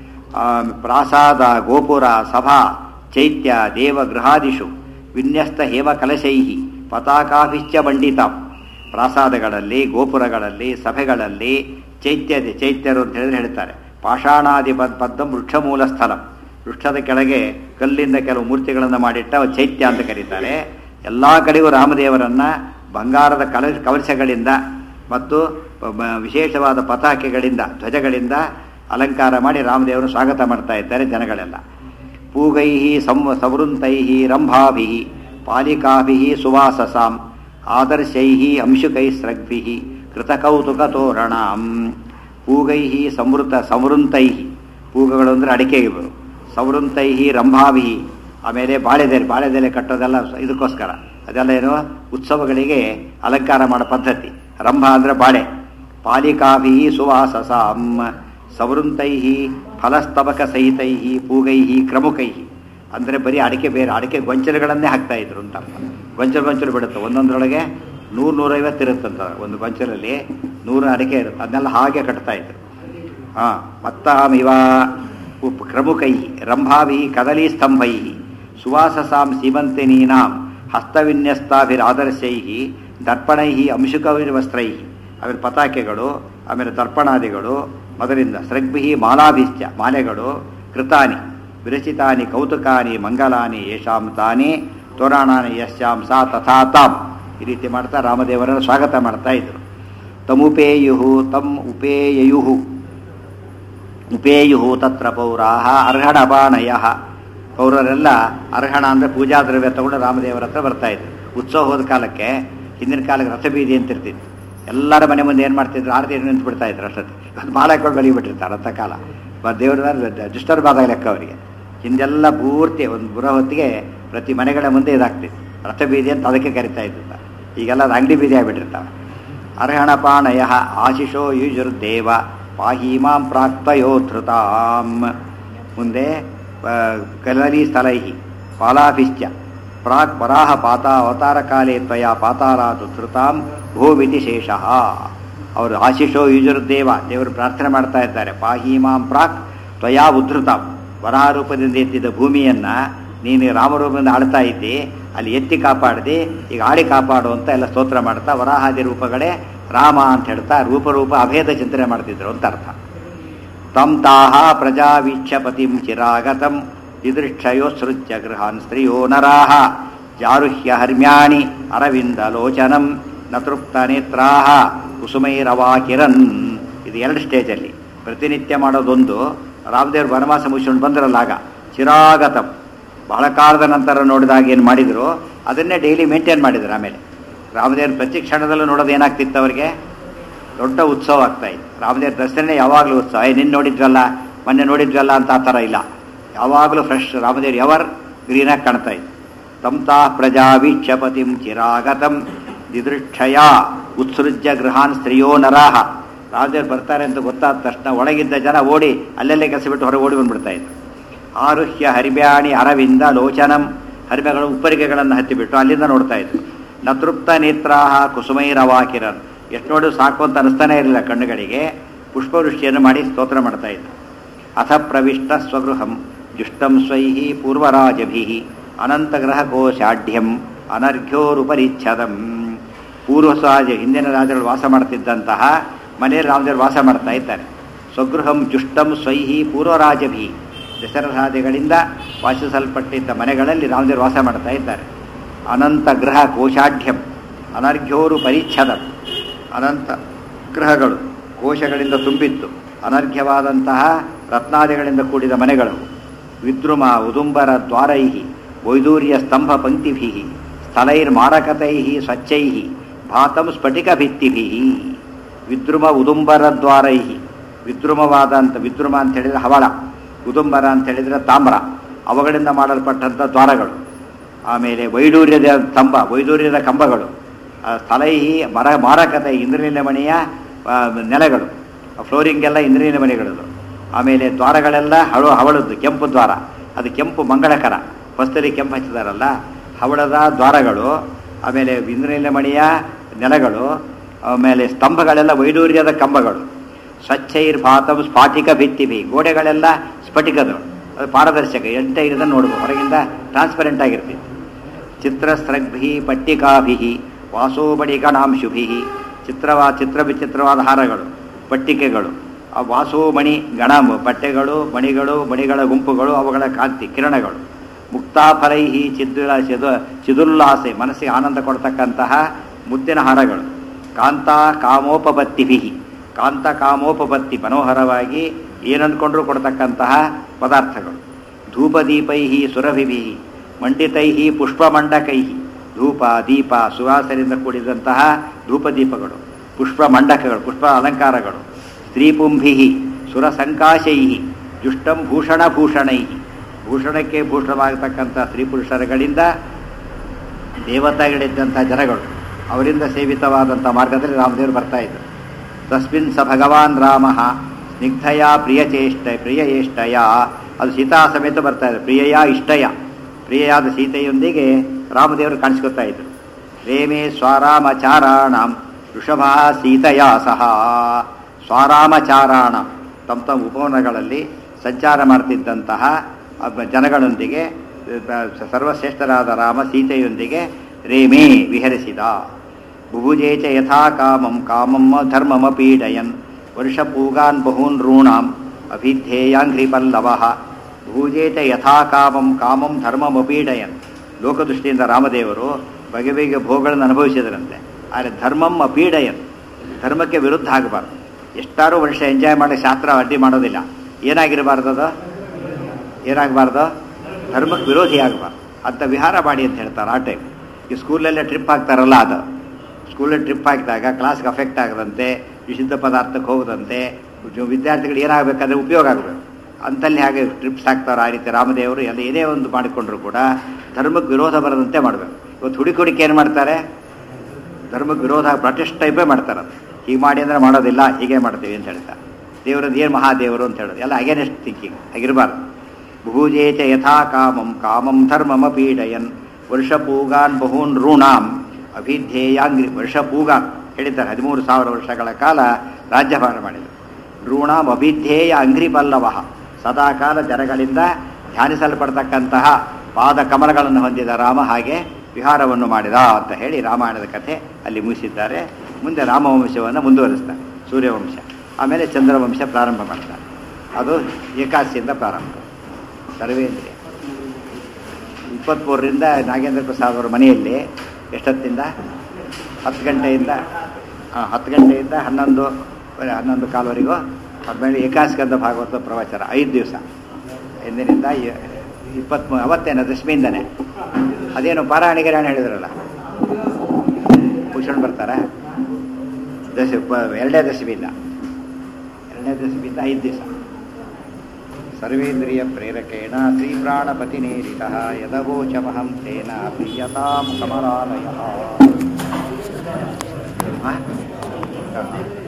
ಪ್ರಾಸಾದ ಗೋಪುರ ಸಭಾ ಚೈತ್ಯ ದೇವಗೃಹಾದಿಷು ವಿನ್ಯಸ್ತ ಹೇಮ ಕಲಶೈ ಪತಾಕಾಭಿಶ್ಚ ಮಂಡಿತಾಂ. ಪ್ರಾಸಾದಗಳಲ್ಲಿ, ಗೋಪುರಗಳಲ್ಲಿ, ಸಭೆಗಳಲ್ಲಿ ಚೈತ್ಯ ಚೈತ್ಯರು ಅಂತ ಹೇಳಿದ್ರೆ ಹೇಳ್ತಾರೆ. ಪಾಷಾಣಾದಿ ಬದ್ಧಂ ವೃಕ್ಷಮೂಲ ಸ್ಥಳಂ, ವೃಕ್ಷದ ಕೆಳಗೆ ಕಲ್ಲಿಂದ ಕೆಲವು ಮೂರ್ತಿಗಳನ್ನು ಮಾಡಿಟ್ಟ ಚೈತ್ಯ ಅಂತ ಕರೀತಾರೆ. ಎಲ್ಲ ಕಡೆಗೂ ರಾಮದೇವರನ್ನು ಬಂಗಾರದ ಕಲ ಕವಚಗಳಿಂದ ಮತ್ತು ವಿಶೇಷವಾದ ಪತಾಕೆಗಳಿಂದ, ಧ್ವಜಗಳಿಂದ ಅಲಂಕಾರ ಮಾಡಿ ರಾಮದೇವರನ್ನು ಸ್ವಾಗತ ಮಾಡ್ತಾ ಇದ್ದಾರೆ ಜನಗಳೆಲ್ಲ. ಪೂಗೈ ಸಂ ಸವೃಂತೈ ರಂಭಾಭಿ ಪಾಲಿಕಾಭಿ ಸುವಾಸಸಾಂ ಆದರ್ಶೈ ಅಂಶುಕೈ ಸ್ರಗ್ಭಿ ಕೃತಕೌತುಕ ತೋರಣಾಂ. ಪೂಗೈ ಸಂವೃತ ಸಂವೃಂತೈ, ಪೂಗಗಳು ಅಂದರೆ ಅಡಿಕೆ ಇವರು, ಸಂವೃಂತೈ ರಂಭಾಭಿ, ಆಮೇಲೆ ಬಾಳೆದೆಲೆ ಬಾಳೆದೆಲೆ ಕಟ್ಟೋದೆಲ್ಲ ಇದಕ್ಕೋಸ್ಕರ, ಅದೆಲ್ಲ ಏನು ಉತ್ಸವಗಳಿಗೆ ಅಲಂಕಾರ ಮಾಡೋ ಪದ್ಧತಿ. ರಂಭ ಅಂದರೆ ಬಾಳೆ. ಪಾಲಿಕಾಭಿ ಸುವಾಸಸಾಂ ಸವೃಂತೈ ಫಲಸ್ತಬಕ ಸಹಿತೈ ಪೂಗೈ ಕ್ರಮುಕೈ, ಅಂದರೆ ಬರೀ ಅಡಿಕೆ ಬೇರೆ ಅಡಿಕೆ ಗೊಂಚಲುಗಳನ್ನೇ ಹಾಕ್ತಾ ಇದ್ರು ಅಂತ. ಗೊಂಚಲು ಗೊಂಚಲು ಬಿಡುತ್ತೆ, ಒಂದೊಂದರೊಳಗೆ ನೂರು ನೂರೈವತ್ತು ಇರುತ್ತಂತ ಒಂದು ಗೊಂಚಲಲ್ಲಿ, ನೂರು ಅಡಿಕೆ ಇರುತ್ತೆ, ಅದನ್ನೆಲ್ಲ ಹಾಗೆ ಕಟ್ತಾ ಇದ್ರು. ಹಾಂ ಮತ್ತಾಮಿವ ಉಪ್ ಕ್ರಮುಕೈ ರಂಭಾಭಿ ಕದಲಿ ಸ್ತಂಭೈ ಸುವಾಸಸಾಂ ಸೀಮಂತಿನೀನಾಂ ಹಸ್ತವಿನ್ಯಸ್ತಾಭಿರಾದರ್ಶೈ ದರ್ಪಣೈ ಅಂಶುಕವಿರ್ವಸ್ತ್ರೈ. ಆಮೇಲೆ ಪತಾಕೆಗಳು, ಆಮೇಲೆ ದರ್ಪಣಾದಿಗಳು, ಮೊದಲಿಂದ ಸ್ರಗ್ಭಿ ಮಾಲಾಭಿಶ್ಚ, ಮಾಲೆಗಳು, ಕೃತಾನಿ ವಿರಚಿತಾನಿ ಕೌತುಕಾನಿ ಮಂಗಲಾನಿ ಯಶಾಂ ತಾನೇ ತೋರಣಾನಿ ಯಶ್ಯಾಂ ಸಾ ತಥಾ ತಾಂ. ಈ ರೀತಿ ಮಾಡ್ತಾ ರಾಮದೇವರನ್ನು ಸ್ವಾಗತ ಮಾಡ್ತಾ ಇದ್ರು. ತಮುಪೇಯು ತಮ್ ಉಪೇಯು ಉಪೇಯು ತತ್ರ ಪೌರಾಹ ಅರ್ಹಣ ಬಾಣಯ. ಪೌರರೆಲ್ಲ ಅರ್ಹಣ ಅಂದರೆ ಪೂಜಾ ದ್ರವ್ಯ ತಗೊಂಡು ರಾಮದೇವರ ಹತ್ರ ಬರ್ತಾ ಇದ್ರು. ಉತ್ಸವ ಹೋದ ಕಾಲಕ್ಕೆ, ಹಿಂದಿನ ಕಾಲಕ್ಕೆ ರಥಬೀದಿ ಅಂತಿರ್ತಿತ್ತು. ಎಲ್ಲರ ಮನೆ ಮುಂದೆ ಏನು ಮಾಡ್ತಿದ್ರು, ಆರತಿ ನಿಂತು ಬಿಡ್ತಾ ಇದ್ರು ಅಷ್ಟೊತ್ತಿ. ಅದು ಮಾಲೆ ಹಾಕೊಂಡು ಬೆಳಿಬಿಟ್ಟಿರ್ತಾರೆ ರಥ ಕಾಲ. ದೇವ್ರ ಡಿಸ್ಟರ್ಬ್ ಆದಾಗ ಲೆಕ್ಕ ಅವರಿಗೆ. ಹಿಂದೆಲ್ಲ ಪೂರ್ತಿ ಒಂದು ಬುರ ಹೊತ್ತಿಗೆ ಪ್ರತಿ ಮನೆಗಳ ಮುಂದೆ ಇದಾಗ್ತಿತ್ತು. ರಥಬೀದಿ ಅಂತ ಅದಕ್ಕೆ ಕರಿತಾ ಇದ್ದಿಲ್ಲ. ಈಗೆಲ್ಲ ಅದು ಅಂಗಡಿ ಬೀದಿ ಆಗಿಬಿಟ್ಟಿರ್ತಾವೆ. ಅರ್ಹಣ ಪಾಣಯ ಆಶಿಷೋ ಯುಜುರ್ದೇವ ಪಾಹೀಮಾಂ ಪ್ರಾಕ್ತಯೋಧೃತಾಂ. ಮುಂದೆ ಕಲಲಿ ಸ್ಥಳೈ ಪಾಲಾಭಿಶ್ಚ ಪ್ರಾಕ್ ವರಾಹ ಪಾತಾ ಅವತಾರ ಕಾಲೇ ತ್ವಯ ಪಾತಾರಾತು ಧೃತಾಂ ಭೂಮಿತಿ ಶೇಷಃ. ಅವರು ಆಶಿಷೋ ಯುಜುರ್ದೇವ, ದೇವರು ಪ್ರಾರ್ಥನೆ ಮಾಡ್ತಾ ಇದ್ದಾರೆ. ಪಾಹೀಮಾಂ ಪ್ರಾಕ್ ತ್ವಯಾ ಉದ್ಧೃತಾಂ, ವರಾಹ ರೂಪದಿಂದ ಎತ್ತಿದ್ದ ಭೂಮಿಯನ್ನು ನೀನು ರಾಮರೂಪದಿಂದ ಆಳ್ತಾ ಇದ್ದಿ, ಅಲ್ಲಿ ಎತ್ತಿ ಕಾಪಾಡಿದೆ, ಈಗ ಆಡಿ ಕಾಪಾಡು ಅಂತ ಎಲ್ಲ ಸ್ತೋತ್ರ ಮಾಡ್ತಾ ವರಾಹಾದಿ ರೂಪಗಳೇ ರಾಮ ಅಂತ ಹೇಳ್ತಾ ರೂಪರೂಪ ಅಭೇದ ಚಿಂತನೆ ಮಾಡ್ತಿದ್ರು ಅಂತ ಅರ್ಥ. ತಂ ತಾಹ ಪ್ರಜಾ ವೀಕ್ಷಪತಿಂ ಚಿರಾಗತಂ ದಿದೃಕ್ಷಯೋತ್ಸೃತ್ಯ ಗೃಹಾನ್ ಸ್ತ್ರೀಯೋ ನರಾಹ ಜಾರುಹ್ಯ ಹರ್ಮ್ಯಾಣಿ ಅರವಿಂದ ಲೋಚನಂ ನತೃಪ್ತ ನೇತ್ರಾಹ ಕುಸುಮೈರವಾಕಿರನ್. ಇದು ಎರಡು ಸ್ಟೇಜಲ್ಲಿ ಪ್ರತಿನಿತ್ಯ ಮಾಡೋದೊಂದು. ರಾಮದೇವ್ರ ವನವಾಸ ಮುಗಿಸ್ಕೊಂಡು ಬಂದ್ರಲ್ಲ ಆಗ ಚಿರಾಗತಂ, ಬಹಳ ಕಾಲದ ನಂತರ ನೋಡಿದಾಗ ಏನು ಮಾಡಿದ್ರು ಅದನ್ನೇ ಡೈಲಿ ಮೇಂಟೈನ್ ಮಾಡಿದ್ರು. ಆಮೇಲೆ ರಾಮದೇವ್ರ ಪ್ರತಿ ಕ್ಷಣದಲ್ಲೂ ನೋಡೋದು ಏನಾಗ್ತಿತ್ತು ಅವರಿಗೆ, ದೊಡ್ಡ ಉತ್ಸವ ಆಗ್ತಾ ಇತ್ತು. ರಾಮದೇವ್ರ ದರ್ಶನ ಯಾವಾಗಲೂ ಉತ್ಸವ. ಏ ನಿನ್ನ ನೋಡಿದ್ವಲ್ಲ, ಮೊನ್ನೆ ನೋಡಿದ್ವಲ್ಲ ಅಂತ ಆ ಥರ ಇಲ್ಲ, ಯಾವಾಗಲೂ ಫ್ರೆಶ್ ರಾಮದೇವ್ರು ಎವರ್ ಗ್ರೀನಾಗಿ ಕಾಣ್ತಾ ಇತ್ತು. ತಂತಾ ಪ್ರಜಾ ವೀಕ್ಷಪತಿಂ ಚಿರಾಗತಂ ದಿದೃಕ್ಷಯ ಉತ್ಸೃಜ್ಯ ಗೃಹಾನ್ ಸ್ತ್ರೀಯೋ ನರಾಹ. ರಾಮದೇವ್ರು ಬರ್ತಾರೆ ಅಂತ ಗೊತ್ತಾದ ತಕ್ಷಣ ಒಳಗಿದ್ದ ಜನ ಓಡಿ ಅಲ್ಲೆಲ್ಲೇ ಕೆಲಸ ಬಿಟ್ಟು ಹೊರಗೆ ಓಡಿ ಬಂದ್ಬಿಡ್ತಾ ಇದ್ರು. ಆರುಹ್ಯ ಹರಿಬ್ಯಾಣಿ ಅರವಿಂದ ಲೋಚನಂ, ಹರಿಮೆಗಳು ಉಪ್ಪರಿಗೆಗಳನ್ನು ಹತ್ತಿಬಿಟ್ಟು ಅಲ್ಲಿಂದ ನೋಡ್ತಾ ಇದ್ರು. ನತೃಪ್ತ ನೇತ್ರಾಹ ಕುಸುಮೈರವಾಕಿರನ್, ಎಷ್ಟು ನೋಡು ಸಾಕು ಅಂತ ಅನಿಸ್ತಾನೆ ಇರಲಿಲ್ಲ ಕಣ್ಣುಗಳಿಗೆ. ಪುಷ್ಪವೃಷ್ಟಿಯನ್ನು ಮಾಡಿ ಸ್ತೋತ್ರ ಮಾಡ್ತಾ ಇದ್ರು. ಅಥ ಪ್ರವಿಷ್ಟ ಸ್ವಗೃಹಂ ಜುಷ್ಟಂ ಸ್ವೈಹಿ ಪೂರ್ವರಾಜಭಿ ಅನಂತಗ್ರಹ ಕೋಶಾಢ್ಯಂ ಅನರ್ಘ್ಯೋರುಪರಿಚ್ಛದಂ. ಪೂರ್ವ ಸಹಜ ಹಿಂದಿನ ರಾಜಗಳು ವಾಸ ಮಾಡ್ತಿದ್ದಂತಹ ಮನೆಯಲ್ಲಿ ರಾಮದೇವರು ವಾಸ ಮಾಡ್ತಾ ಇದ್ದಾರೆ. ಸ್ವಗೃಹಂ ಜುಷ್ಟಂ ಸ್ವೈಹಿ ಪೂರ್ವರಾಜಭಿ, ದಶರಥಾದಿಗಳಿಂದ ವಾಸಿಸಲ್ಪಟ್ಟಿದ್ದ ಮನೆಗಳಲ್ಲಿ ರಾಮದೇವರು ವಾಸ ಮಾಡ್ತಾ ಇದ್ದಾರೆ. ಅನಂತ ಗ್ರಹ ಕೋಶಾಢ್ಯಂ ಅನರ್ಘ್ಯೋರು ಪರಿಚ್ಛದಂ, ಅನಂತ ಗ್ರಹಗಳು ಕೋಶಗಳಿಂದ ತುಂಬಿತ್ತು, ಅನರ್ಘ್ಯವಾದಂತಹ ರತ್ನಾದಿಗಳಿಂದ ಕೂಡಿದ ಮನೆಗಳು. ವಿದ್ರುಮ ಉದುಂಬರ ದ್ವಾರೈ ವೈದೂರ್ಯ ಸ್ತಂಭ ಪಂಕ್ತಿಭಿ ಸ್ಥಳೈರ್ಮಾರಕತೈ ಸ್ವಚ್ಛೈ ಭಾತಂ ಸ್ಫಟಿಕ ಭಿತ್ತಿಭಿ. ವಿದ್ರುಮ ಉದುಂಬರ ದ್ವಾರೈ, ವಿದ್ರುಮವಾದ ಅಂತ, ವಿದ್ರುಮ ಅಂತ ಹೇಳಿದರೆ ಹವಳ, ಉದುಂಬರ ಅಂತ ಹೇಳಿದರೆ ತಾಮ್ರ, ಅವುಗಳಿಂದ ಮಾಡಲ್ಪಟ್ಟಂಥ ದ್ವಾರಗಳು. ಆಮೇಲೆ ವೈಡೂರ್ಯದ ಸ್ತಂಭ, ವೈಡೂರ್ಯದ ಕಂಬಗಳು, ಸ್ಥಳೈಹಿ ಮರ ಮಾರಕತೆ ಇಂದ್ರನೀಲ ಮಣಿಯ ನೆಲೆಗಳು, ಫ್ಲೋರಿಂಗ್ ಎಲ್ಲ ಇಂದ್ರನೀಲ ಮಣಿಗಳದು. ಆಮೇಲೆ ದ್ವಾರಗಳೆಲ್ಲ ಹಳು ಹವಳದ್ದು ಕೆಂಪು ದ್ವಾರ, ಅದು ಕೆಂಪು ಮಂಗಳಕರ, ಹೊಸ್ತರಿ ಕೆಂಪು ಹಚ್ಚಿದಾರಲ್ಲ ಹವಳದ ದ್ವಾರಗಳು. ಆಮೇಲೆ ಇಂದ್ರನೀಲ ಮಣಿಯ ನೆಲೆಗಳು, ಆಮೇಲೆ ಸ್ತಂಭಗಳೆಲ್ಲ ವೈಡೂರ್ಯದ ಕಂಬಗಳು. ಸ್ವಚ್ಛೈರ್ಭಾತಂ ಸ್ಫಾಟಿಕ ಭಿತ್ತಿಭಿ, ಗೋಡೆಗಳೆಲ್ಲ ಸ್ಫಟಿಕದಳು, ಅದು ಪಾರದರ್ಶಕ, ಎಂಟ ಇರೋದನ್ನು ನೋಡ್ಬೋದು, ಹೊರಗಿಂದ ಟ್ರಾನ್ಸ್ಪರೆಂಟ್ ಆಗಿರ್ತಿತ್ತು. ಚಿತ್ರಸ್ರಗ್ಭಿ ಪಟ್ಟಿಕಾಭಿ ವಾಸೋಮಣಿಗಣಾಂಶುಭಿ, ಚಿತ್ರವಾ ಚಿತ್ರ ವಿಚಿತ್ರವಾದ ಹಾರಗಳು, ಪಟ್ಟಿಕೆಗಳು, ಆ ವಾಸೋಮಣಿ ಗಣ ಬಟ್ಟೆಗಳು, ಮಣಿಗಳು, ಮಣಿಗಳ ಗುಂಪುಗಳು, ಅವುಗಳ ಕಾಂತಿ ಕಿರಣಗಳು. ಮುಕ್ತಾಫಲೈಹಿ ಚಿದ್ದುಲ ಚಿದು ಚಿದುಲ್ಲಾಸೆ, ಮನಸ್ಸಿಗೆ ಆನಂದ ಕೊಡ್ತಕ್ಕಂತಹ ಮುದ್ದಿನ ಹಾರಗಳು. ಕಾಂತ ಕಾಮೋಪಪತ್ತಿಭಿ, ಕಾಂತ ಕಾಮೋಪಪತ್ತಿ, ಮನೋಹರವಾಗಿ ಏನಂದ್ಕೊಂಡ್ರೂ ಕೊಡ್ತಕ್ಕಂತಹ ಪದಾರ್ಥಗಳು. ಧೂಪದೀಪೈಹಿ ಸುರಭಿಭಿ ಮಂಡಿತೈಹಿ ಪುಷ್ಪಮಂಡಕೈಹಿ, ಧೂಪ ದೀಪ ಸುವಾಸನೆಯಿಂದ ಕೂಡಿದಂತಹ ಧೂಪದೀಪಗಳು, ಪುಷ್ಪ ಮಂಡಕಗಳು, ಪುಷ್ಪ ಅಲಂಕಾರಗಳು. ಸ್ತ್ರೀಪುಂಭಿ ಸುರಸಂಕಾಶೈ ಜುಷ್ಟಂ ಭೂಷಣಭೂಷಣೈ, ಭೂಷಣಕ್ಕೆ ಭೂಷಣವಾಗತಕ್ಕಂಥ ಸ್ತ್ರೀ ಪುರುಷರುಗಳಿಂದ ದೇವತೆಗಳಿದ್ದಂಥ ಜನಗಳು, ಅವರಿಂದ ಸೇವಿತವಾದಂಥ ಮಾರ್ಗದಲ್ಲಿ ರಾಮದೇವರು ಬರ್ತಾ ಇದ್ದರು. ತಸ್ಮಿನ್ ಸ ಭಗವಾನ್ ರಾಮ ಸ್ನಿಗ್ಧಯ ಪ್ರಿಯಚೇಷ್ಟ ಪ್ರಿಯೇಷ್ಟಯ, ಅದು ಸೀತಾ ಸಮೇತ ಬರ್ತಾ ಇದ್ರು. ಪ್ರಿಯಯ ಇಷ್ಟಯ, ಪ್ರಿಯಯಾದ ಸೀತೆಯೊಂದಿಗೆ ರಾಮದೇವರು ಕಾಣಿಸ್ಕೊತಾ ಇದ್ರು. ರೇಮೇ ಸ್ವಾರಾಮಚಾರಾಣಂ ಋಷಭ ಸೀತೆಯ ಸಹ, ಸ್ವಾರಾಮಚಾರಾಣ ತಮ್ಮ ತಮ್ಮ ಉಪವನಗಳಲ್ಲಿ ಸಂಚಾರ ಮಾಡ್ತಿದ್ದಂತಹ ಜನಗಳೊಂದಿಗೆ ಸರ್ವಶ್ರೇಷ್ಠರಾದ ರಾಮ ಸೀತೆಯೊಂದಿಗೆ ರೇಮೇ ವಿಹರಿಸಿದ. ಬುಭುಜೇಚ ಯಥಾ ಕಾಮಂ ಕಾಮಂ ಧರ್ಮಮ ಪೀಡಯನ್ ವರ್ಷಪೂಗಾನ್ ಬಹೂನ್ ಋಣಾಂ ಅಭಿಧ್ಯೇಯಾಂಘ್ರಿಪಲ್ಲವ. ಭೂಜೇಚ ಯಥಾ ಕಾಮಂ ಕಾಮಂ ಧರ್ಮಮಪೀಡಯನ್, ಲೋಕದೃಷ್ಟಿಯಿಂದ ರಾಮದೇವರು ಬಗೆ ಬಗೆಯ ಭೋಗಗಳನ್ನು ಅನುಭವಿಸಿದರಂತೆ. ಆದರೆ ಧರ್ಮಂ ಅಪೀಡಯನ್, ಧರ್ಮಕ್ಕೆ ವಿರುದ್ಧ ಆಗಬಾರ್ದು. ಎಷ್ಟಾರು ವರ್ಷ ಎಂಜಾಯ್ ಮಾಡಿ ಶಾಸ್ತ್ರ ಅಡ್ಡಿ ಮಾಡೋದಿಲ್ಲ. ಏನಾಗಿರಬಾರ್ದು ಅದು, ಏನಾಗಬಾರ್ದು, ಧರ್ಮಕ್ಕೆ ವಿರೋಧಿ ಆಗಬಾರ್ದು ಅಂತ ವಿಹಾರ ಮಾಡಿ ಅಂತ ಹೇಳ್ತಾರೆ. ಆ ಟೈಮ್ ಈ ಸ್ಕೂಲಲ್ಲೇ ಟ್ರಿಪ್ ಹಾಕ್ತಾರಲ್ಲ, ಅದು ಸ್ಕೂಲಲ್ಲಿ ಟ್ರಿಪ್ ಹಾಕಿದಾಗ ಕ್ಲಾಸ್ಗೆ ಅಫೆಕ್ಟ್ ಆಗದಂತೆ, ವಿಶುದ್ಧ ಪದಾರ್ಥಕ್ಕೆ ಹೋಗದಂತೆ, ವಿದ್ಯಾರ್ಥಿಗಳು ಏನಾಗಬೇಕಾದ್ರೆ ಉಪಯೋಗ ಆಗಬೇಕು ಅಂತಲ್ಲಿ ಹಾಗೆ ಟ್ರಿಪ್ಸ್ ಹಾಕ್ತಾರೆ. ಆ ರೀತಿ ರಾಮದೇವರು ಎಲ್ಲ ಏನೇ ಒಂದು ಮಾಡಿಕೊಂಡ್ರು ಕೂಡ ಧರ್ಮಕ್ಕೆ ವಿರೋಧ ಬರದಂತೆ ಮಾಡಬೇಕು. ಇವತ್ತು ಹುಡುಕಿ ಏನು ಮಾಡ್ತಾರೆ, ಧರ್ಮಕ್ಕೆ ವಿರೋಧ ಪ್ರೊಟೆಸ್ಟ್ ಟೈಪೇ ಮಾಡ್ತಾರೆ. ಅದು ಹೀಗೆ ಮಾಡಿ ಅಂದರೆ ಮಾಡೋದಿಲ್ಲ, ಹೀಗೆ ಮಾಡ್ತೀವಿ ಅಂತ ಹೇಳ್ತಾರೆ. ದೇವರದ್ದು ಏನು ಮಹಾದೇವರು ಅಂತ ಹೇಳೋದು ಎಲ್ಲ ಅಗೇನೆಸ್ಟ್ ಥಿಂಕಿಂಗ್ ಆಗಿರಬಾರ್ದು. ಭೂಜೇಚ ಯಥಾ ಕಾಮಂ ಕಾಮಂ ಧರ್ಮಮ ಪೀಡಯನ್ ವರ್ಷಪೂಗಾನ್ ಬಹೂನ್ ಋಣಾಂ ಅಭಿಧ್ಯೇಯಾಂಗ್ರಿ. ವರ್ಷಪೂಗಾನ್ ಹೇಳಿದ್ದಾರೆ, ಹದಿಮೂರು ಸಾವಿರ ವರ್ಷಗಳ ಕಾಲ ರಾಜ್ಯಭಾರ ಮಾಡಿದರು. ಋಣಾಂ ಅಭಿಧ್ಯೇಯ ಅಂಗ್ರಿ ಪಲ್ಲವ, ಸದಾಕಾಲ ಜನಗಳಿಂದ ಧ್ಯಾನಿಸಲ್ಪಡ್ತಕ್ಕಂತಹ ಪಾದ ಕಮಲಗಳನ್ನು ಹೊಂದಿದ ರಾಮ ಹಾಗೆ ವಿಹಾರವನ್ನು ಮಾಡಿದ ಅಂತ ಹೇಳಿ ರಾಮಾಯಣದ ಕಥೆ ಅಲ್ಲಿ ಮುಗಿಸಿದ್ದಾರೆ. ಮುಂದೆ ರಾಮವಂಶವನ್ನು ಮುಂದುವರಿಸ್ತಾರೆ, ಸೂರ್ಯವಂಶ, ಆಮೇಲೆ ಚಂದ್ರವಂಶ ಪ್ರಾರಂಭ ಮಾಡ್ತಾರೆ. ಅದು ಏಕಾದಶಿಯಿಂದ ಪ್ರಾರಂಭ. ಸರ್ವೇಂದ್ರಿಯ ಇಪ್ಪತ್ತ್ಮೂರರಿಂದ ನಾಗೇಂದ್ರ ಪ್ರಸಾದ್ ಅವರ ಮನೆಯಲ್ಲಿ ಎಷ್ಟೊತ್ತಿಂದ ಹತ್ತು ಗಂಟೆಯಿಂದ ಹತ್ತು ಗಂಟೆಯಿಂದ ಹನ್ನೊಂದು ಹನ್ನೊಂದು ಕಾಲವರೆಗೂ. ಆಮೇಲೆ ಏಕಾಸ್ಕಂದ ಭಾಗವತ ಪ್ರವಚನ ಐದು ದಿವಸ, ಎಂದಿನಿಂದ ಇಪ್ಪತ್ತ್ಮೂರು, ಅವತ್ತೇನು ದಶಮಿಯಿಂದನೇ. ಅದೇನು ಪಾರಾಯಣಿಗೆರಾಣ ಹೇಳಿದ್ರಲ್ಲ, ಭೂಷಣ್ ಬರ್ತಾರೆ ದಶ ಎರಡನೇ ದಶಮಿಯಿಂದ ಎರಡನೇ ದಶಮಿಯಿಂದ ಐದು ದಿವಸ. ಸರ್ವೇಂದ್ರಿಯ ಪ್ರೇರಕೇಣ ಶ್ರೀ ಪ್ರಾಣಪತಿನೇರಿತ ಯದವೋಚಮಹಂ ತೇನ ಪ್ರಿಯತಾಂ ಕಮಲಾಲಯ.